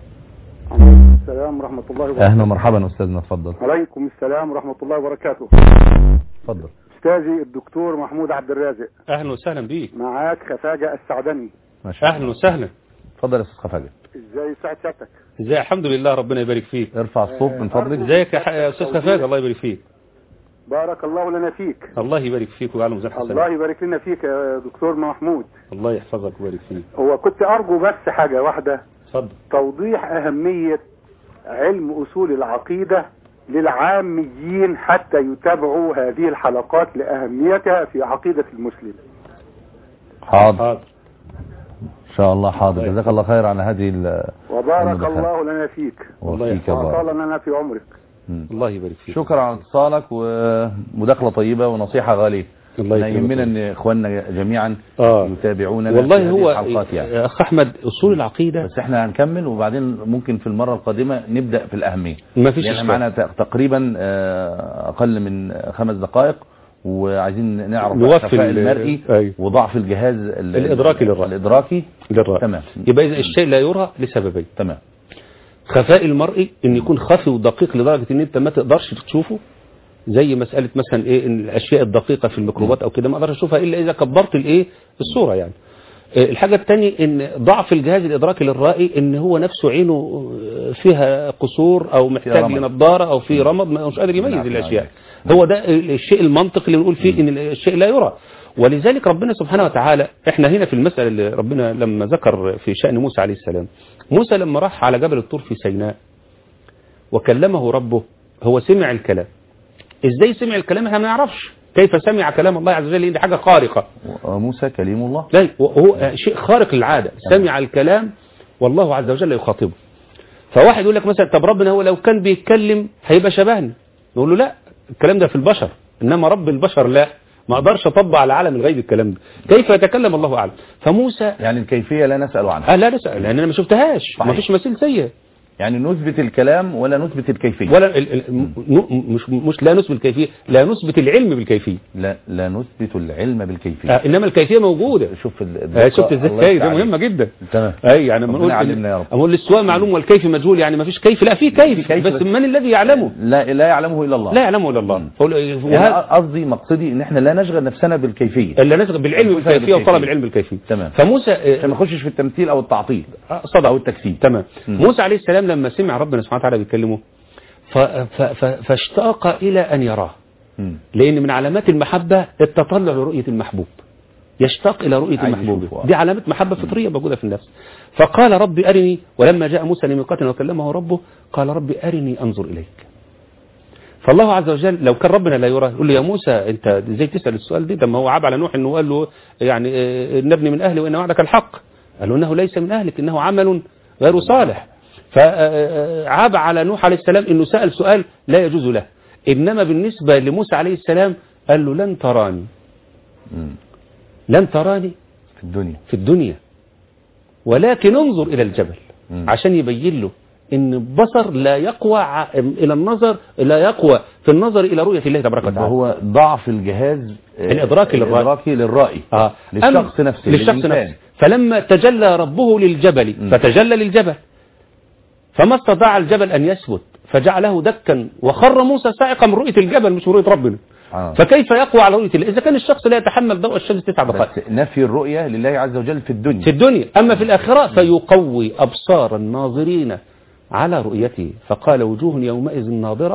السلام ورحمة الله وبركاته. أهلا مرحبا أستاذنا، اتفضل. عليكم السلام ورحمة الله وبركاته. اتفضل. أستاذي الدكتور محمود عبد الرازق. أهلا وسهلا بيك. معاك خفاجة السعدني. أهلا وسهلا. اتفضل يا أستاذ خفاجة. ازاي سعد سيادتك؟ ازاي؟ الحمد لله، ربنا يبارك فيك. ارفع الصوت من فضلك. ازيك يا أستاذ خفاجة؟ الله يبارك فيك. بارك الله لنا فيك. الله يبارك فيك ويعلم ميزان حسناتك. الله يبارك لنا فيك يا دكتور محمود. الله يحفظك ويبارك فيك. هو كنت أرجو بس حاجة واحدة. اتفضل. توضيح أهمية علم أصول العقيدة للعاميين حتى يتابعوا هذه الحلقات لأهميتها في عقيدة المسلم. حاضر. حاضر. إن شاء الله. حاضر. جزاك الله خير على هذه وبارك الله لنا فيك. وفيك وطال لنا في عمرك. الله يبارك فيك. شكرا على اتصالك ومداخلة طيبة ونصيحة غالية. الله يهمنا ان اخواننا جميعا آه. يتابعونا. والله هو يعني. اخ احمد، اصول العقيدة بس احنا هنكمل وبعدين ممكن في المرة القادمة نبدأ في الأهمية. ما فيش يعني معنا تقريبا اقل من خمس دقائق وعايزين نعرف خفاء المرئي أيوه. وضعف الجهاز الادراكي للرأي. الادراكي للرأي. تمام. يبقى اذا الشيء لا يرى لسببين. تمام. خفاء المرئي ان يكون خفي ودقيق لدرجة ان انت ما تقدرش تشوفه، زي مسألة مثلا ايه ان الاشياء الدقيقة في الميكروبات او كده ما اقدرش اشوفها الا اذا كبرت الايه الصورة. يعني الحاجة الثانية ان ضعف الجهاز الادراكي للرائي ان هو نفسه عينه فيها قصور او محتاج لنظارة او في رمض مش قادر يميز الاشياء. هو ده الشيء المنطقي اللي بنقول فيه ان الشيء لا يرى. ولذلك ربنا سبحانه وتعالى، احنا هنا في المسألة اللي ربنا لما ذكر في شأن موسى عليه السلام، موسى لما راح على جبل الطور في سيناء وكلمه ربه، هو سمع الكلام. ازاي سمع الكلام؟ احنا ما نعرفش كيف سمع كلام الله عز وجل، لان دي حاجة خارقة. موسى كليم الله. لا، هو شيء خارق للعادة. سمع الكلام والله عز وجل يخاطبه. فواحد يقول لك مثلا طب ربنا هو لو كان بيتكلم هيبقى شبهنا، نقول له لا، الكلام ده في البشر، انما رب البشر لا، ما اقدرش اطبق على عالم الغيب الكلام ده. كيف يتكلم الله اعلم. فموسى يعني الكيفية لا نسأل عنها. آه لا نسأل، لان انا ما شفتهاش، ما فيش مثيل سيء. يعني نثبت الكلام ولا نثبت الكيفية، ولا ال ال مش مش لا نثبت الكيفية، لا نثبت العلم بالكيفية. لا لا نثبت العلم بالكيفية. آه انما الكيفية موجودة. شوف آه شفت ازاي؟ ده مهمة جدا. تمام. اي يعني بنقول اقول السؤال معلوم والكيف مجهول، يعني ما فيش كيف، لا في كيف, كيف بس من الذي يعلمه؟ لا لا يعلمه الا الله. لا يعلمه الا الله. يعني قصدي مقصدي ان احنا لا نشغل نفسنا بالكيفية، الا نشغل بالعلم بالكيفية وطلب العلم بالكيفية. تمام. فموسى عشان ما نخشش في التمثيل او التعطيل صدق او التكسيب. تمام. موسى عليه السلام لما سمع ربنا سبحانه وتعالى بيكلمه فاشتاق إلى أن يراه، لأن من علامات المحبة التطلع لرؤية المحبوب، يشتاق إلى رؤية المحبوب، دي علامة محبة فطرية موجودة في النفس. فقال رب أرني، ولما جاء موسى لميقاتنا وكلمه ربه قال رب أرني أنظر إليك. فالله عز وجل لو كان ربنا لا يراه يقول له يا موسى أنت ازاي تسأل السؤال ده؟ لما هو عاب على نوح إنه قال له يعني نبني من أهلي وإن وعدك الحق، قال له إنه ليس من أهلك إنه عمل غير صالح. فعاب على نوح عليه السلام انه سأل سؤال لا يجوز له. انما بالنسبة لموسى عليه السلام قال له لن تراني، لن تراني في الدنيا في الدنيا ولكن انظر الى الجبل، عشان يبين له ان البصر لا يقوى الى النظر، لا يقوى في النظر الى رؤية الله تبارك وتعالى. هو ضعف الجهاز الادراكي للرأي, الإدراكي للرأي. آه. للشخص نفسه للشخص نفسه. فلما تجلى ربه للجبل م. فتجلى للجبل فما استطاع الجبل أن يثبت فجعله دكا وخر موسى صاعقا من رؤية الجبل مش رؤية ربنا. آه. فكيف يقوى على رؤية الله إذا كان الشخص لا يتحمل ضوء الشمس تسع دقائق؟ نفي الرؤية لله عز وجل في الدنيا في الدنيا، أما في الآخرة فيقوي أبصار الناظرين على رؤيته. فقال وجوه يومئذ ناظرة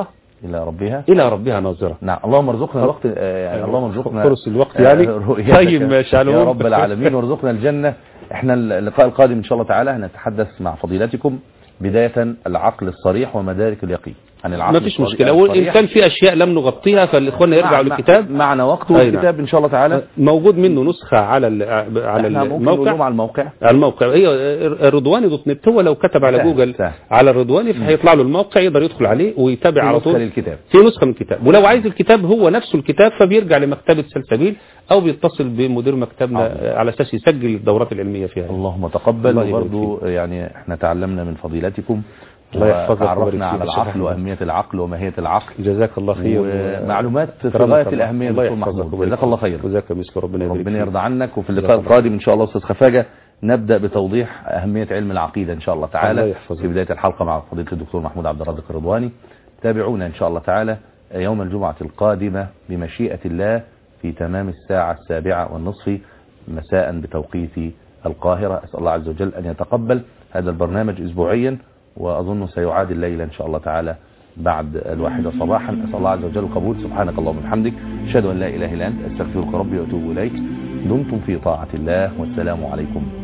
إلى ربها إلى ربها ناظرة. نعم. اللهم ارزقنا الوقت يعني اللهم ارزقنا فرص الوقت يعني. طيب ماشي يا رب العالمين، وارزقنا الجنة. احنا اللقاء القادم إن شاء الله تعالى هنتحدث مع فضيلتكم بداية العقل الصريح ومدارك اليقين. عن العقل ما فيش مشكلة، وإن كان في أشياء لم نغطيها فالإخواننا يرجعوا للكتاب معنا وقت، والكتاب إن شاء الله تعالى موجود منه نسخة على على الموقع. على الموقع الموقع هي الرضواني دوت نت. هو لو كتب على سهل جوجل سهل. على الرضواني فهيطلع له الموقع، يقدر يدخل عليه ويتابع على طول الكتاب. في نسخة من الكتاب، ولو عايز الكتاب هو نفسه الكتاب فبيرجع لمكتبة سلسبيل أو بيتصل بمدير مكتبنا عظيم. على أساس يسجل الدورات العلمية فيها. اللهم تقبل. وبرضه يعني احنا تعلمنا من فضيلتكم، الله يحفظك، تعرفنا على العقل وأهمية العقل وماهية العقل. جزاك الله خير، ومعلومات في غاية الأهمية دكتور محمود، جزاك الله خير. جزاك مثل ربنا يبارك ربنا يرضى عنك. وفي اللقاء القادم إن شاء الله أستاذ خفاجة نبدأ بتوضيح أهمية علم العقيدة إن شاء الله تعالى في بداية الحلقة مع فضيلة الدكتور محمود عبد الرازق الرضواني. تابعونا إن شاء الله تعالى يوم الجمعة القادمة بمشيئة الله في تمام الساعة السابعة والنصف مساء بتوقيت القاهرة. أسأل الله عز وجل أن يتقبل هذا البرنامج أسبوعيا، وأظن سيعاد الليل إن شاء الله تعالى بعد الواحدة صباحا. أسأل الله عز وجل القبول. سبحانك اللهم وبحمدك، أشهد أن لا إله إلا أنت، أستغفرك ربي وأتوب إليك. دمتم في طاعة الله، والسلام عليكم